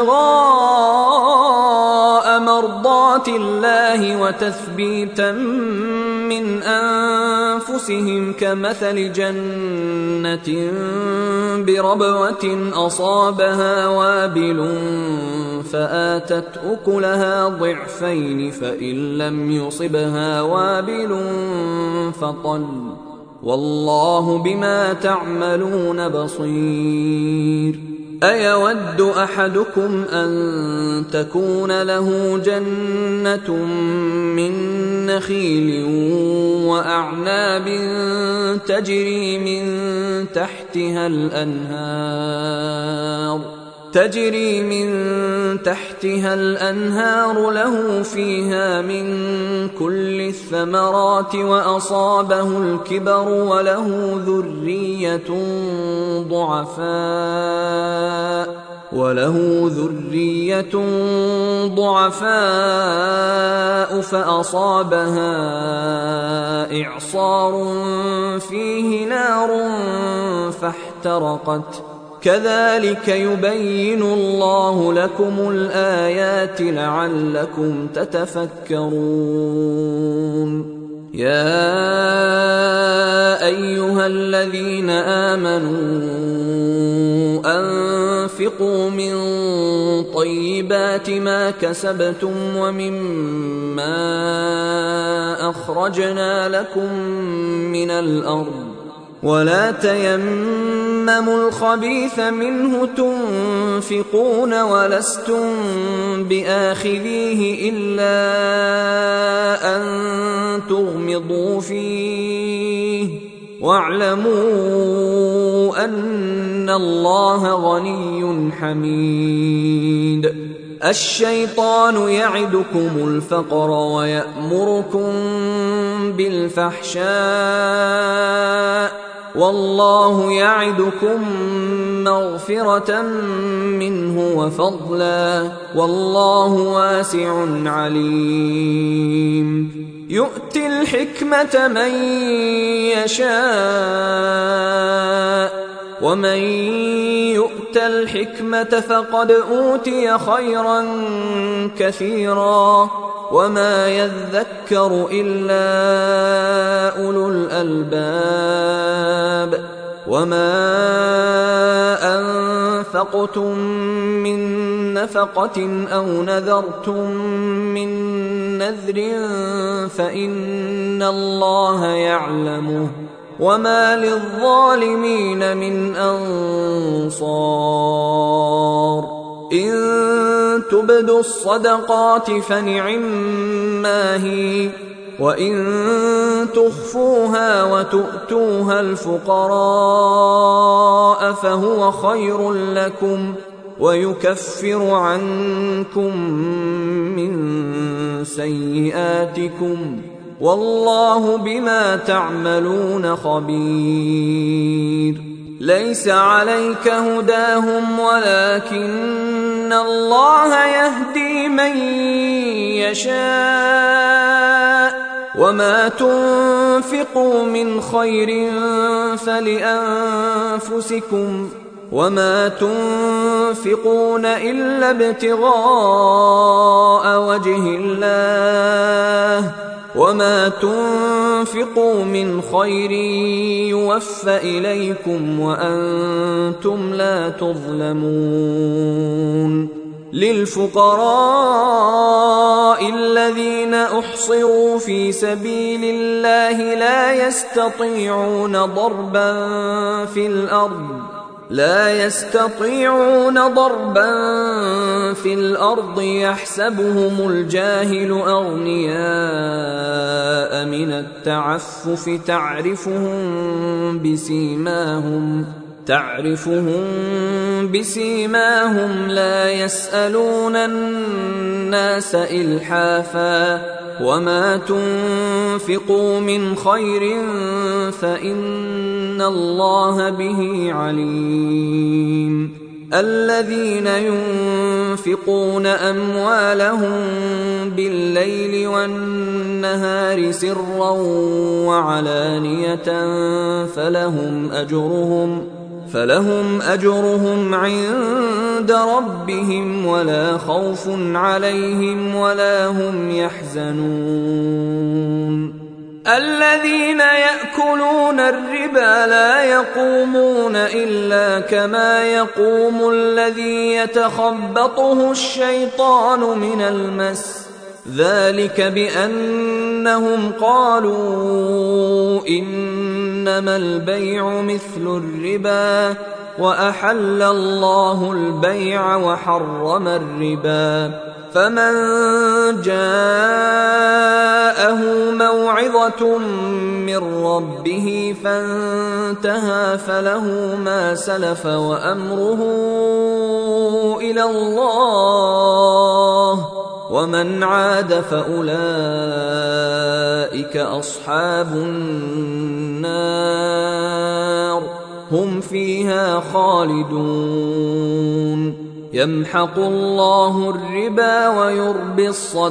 ابتغاء مرضات الله وتثبيتا من أنفسهم كمثل جنة بربوة أصابها وابل فآتت أكلها ضعفين فإن لم يصبها وابل فطل والله بما تعملون بصير. أيود أحدكم أن تكون له جنة من نخيل وأعناب تجري من تحتها الأنهار تجري من تحتها الأنهار له فيها من كل الثمرات وأصابه الكبر وله ذرية ضعفاء وله ذرية ضعفاء فأصابها إعصار فيه نار فاحترقت كذلك يبين الله لكم الآيات لعلكم تتفكرون. يا أيها الذين آمنوا أنفقوا من طيبات ما كسبتم ومما أخرجنا لكم من الأرض ولا تيمموا الخبيث منه تنفقون ولستم بآخذيه إلا أن تغمضوا فيه واعلموا أن الله غني حميد. الشيطان يعدكم الفقر ويأمركم بالفحشاء والله يعدكم مغفرة منه وفضلا والله واسع عليم. يؤتي الحكمة من يشاء ومن يؤت الحكمة فقد أوتي خيرا كثيرا وما يذكر إلا أولو الألباب. وما أنفقتم من نفقة أو نذرتم من نذر فإن الله يعلمه وما للظالمين من أنصار. إن تبدوا الصدقات فنعما هي وإن تخفوها وتؤتوها الفقراء فهو خير لكم ويكفر عنكم من سيئاتكم والله بما تعملون خبير. ليس عليك هداهم ولكن الله يهدي من يشاء وما تنفقوا من خير فلأنفسكم وما تنفقون إلا ابتغاء وجه الله وما تنفقوا من خير يوفى إليكم وأنتم لا تظلمون. للفقراء الذين أحصروا في سبيل الله لا يستطيعون ضربا في الأرض لا يستطيعون ضربا في الأرض يحسبهم الجاهل أغنياء من التعفف تعرفهم بسيماهم تعرفهم بسيماهم لا يسألون الناس إلحافا وما تنفقوا من خير فإن الله به عليم. الذين ينفقون أموالهم بالليل والنهار سرا وعلانية فلهم أجرهم فلهم أجرهم عند ربهم ولا خوف عليهم ولا هم يحزنون الذين يأكلون الربا لا يقومون إلا كما يقوم الذي يتخبطه الشيطان من المس ذلك بأنهم قالوا إنما البيع مثل الربا وأحل الله البيع وحرم الربا فمن جاءه موعظة من ربه فانتهى فله ما سلف وأمره إلى الله ومن عاد فأولئك أصحاب النار هم فيها خالدون يمحق الله الربا ويربي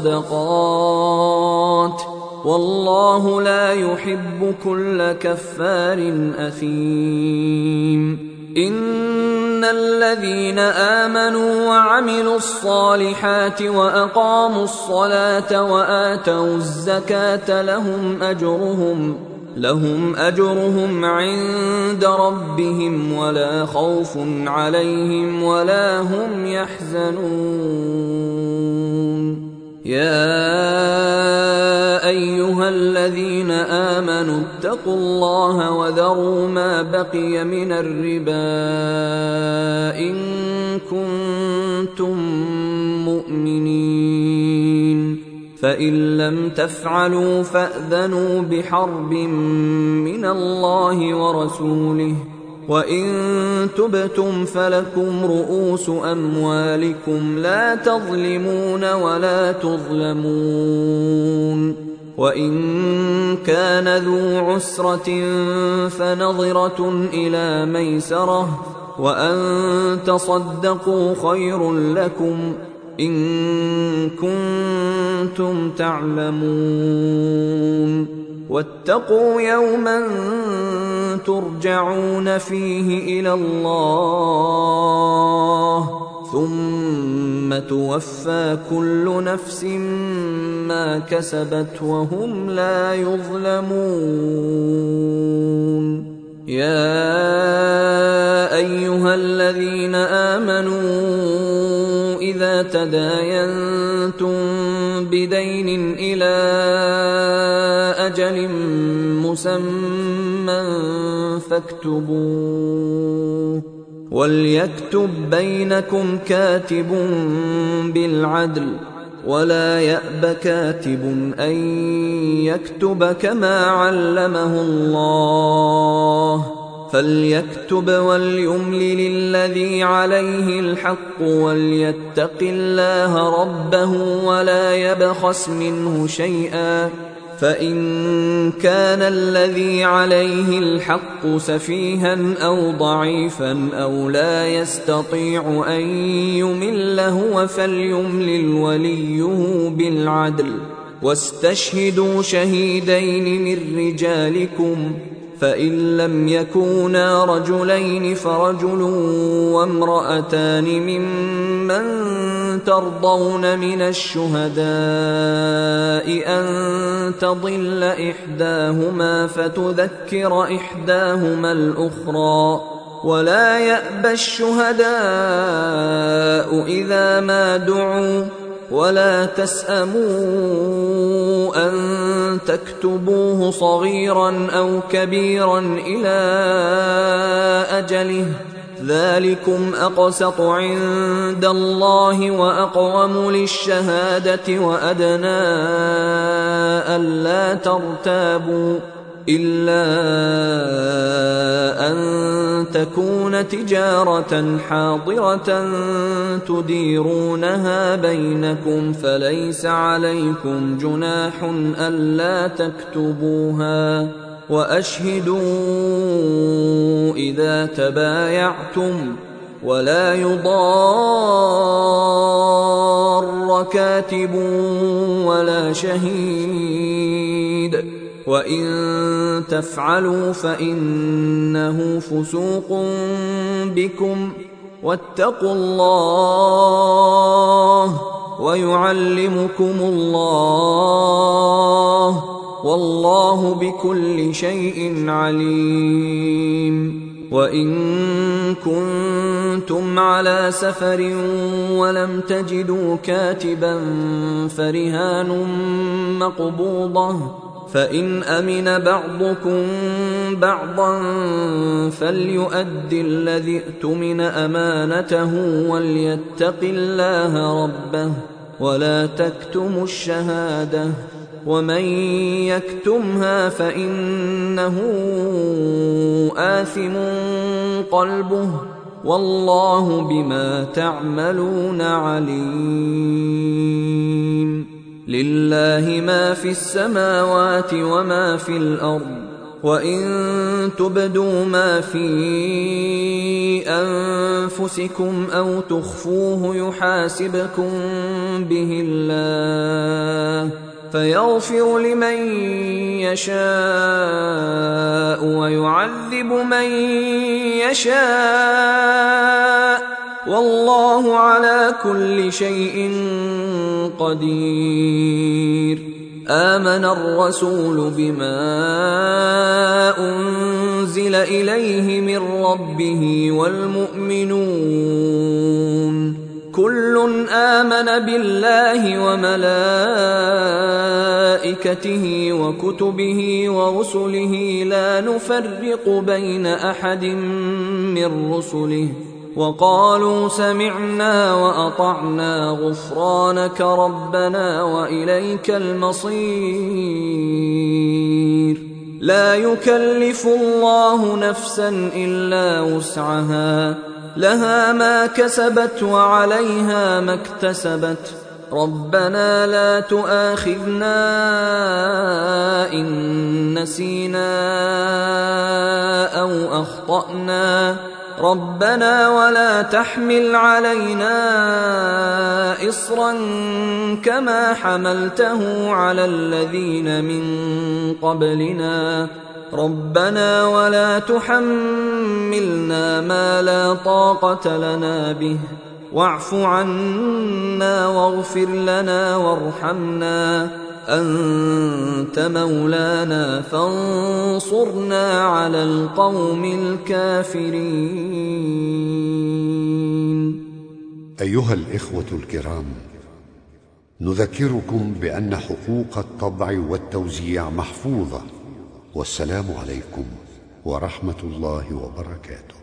الصدقات والله لا يحب كل كفار أثيم إن الذين آمنوا وعملوا الصالحات وأقاموا الصلاة وآتوا الزكاة لهم أجرهم لهم أجرهم عند ربهم ولا خوف عليهم ولا هم يحزنون يا أيها الذين آمنوا اتقوا الله وذروا ما بقي من الربا إن كنتم مؤمنين فإن لم تفعلوا فأذنوا بحرب من الله ورسوله وإن تبتم فلكم رؤوس أموالكم لا تظلمون ولا تظلمون وإن كان ذو عسرة فنظرة إلى ميسرة وأن تصدقوا خير لكم إن كنتم تعلمون واتقوا يوما ترجعون فيه إلى الله ثم توفى كل نفس ما كسبت وهم لا يظلمون يا أيها الذين آمنوا إذا تداينتم بدين إلى أجل مسمى فاكتبوه وليكتب بينكم كاتب بالعدل ولا يأب كاتب أن يكتب كما علمه الله فليكتب وليملل الذي عليه الحق وليتق الله ربه ولا يبخس منه شيئا فإن كان الذي عليه الحق سفيها أو ضعيفا أو لا يستطيع أن يمل هو فليملل وليه بالعدل واستشهدوا شهيدين من رجالكم فإن لم يكونا رجلين فرجل وامرأتان ممن ترضون من الشهداء أن تضل إحداهما فتذكر إحداهما الأخرى ولا يأبى الشهداء إذا ما دعوا ولا تسأموا أن تكتبوه صغيرا أو كبيرا إلى أجله ذلكم أقسط عند الله وأقوم للشهادة وأدنى ألا ترتابوا إلا أن تكون تجارة حاضرة تديرونها بينكم فليس عليكم جناح ألا تكتبوها وأشهدوا إذا تبايعتم ولا يضار كاتب ولا شهيد، وإن تفعلوا فإنه فسوق بكم، واتقوا الله ويعلمكم الله، والله بكل شيء عليم. وإن كنتم على سفر ولم تجدوا كاتبا فرهان مقبوضة، فإن أمن بعضكم بعضا فليؤد الذي اؤتمن أمانته وليتق الله ربه ولا تكتموا الشهادة، ومن يكتمها فإنه آثم قلبه، والله بما تعملون عليم. لله ما في السماوات وما في الأرض، وإن تبدوا ما في أنفسكم أو تخفوه يحاسبكم به الله، فيغفر لمن يشاء ويعذب من يشاء، والله على كل شيء قدير. آمن الرسول بما أنزل إليه من ربه والمؤمنون كل آمن بالله وملائكته وكتبه ورسله لا نفرق بين أحد من رسله، وقالوا سمعنا وأطعنا غفرانك ربنا وإليك المصير. لا يكلف الله نفسا إلا وسعها، لها ما كسبت وعليها ما اكتسبت. ربنا لا تؤاخذنا إن نسينا أو أخطأنا، ربنا ولا تحمل علينا إصرا كما حملته على الذين من قبلنا، ربنا ولا تحملنا ما لا طاقة لنا به، واعف عنا واغفر لنا وارحمنا، أنت مولانا فانصرنا على القوم الكافرين. أيها الإخوة الكرام، نذكركم بأن حقوق الطبع والتوزيع محفوظة، والسلام عليكم ورحمة الله وبركاته.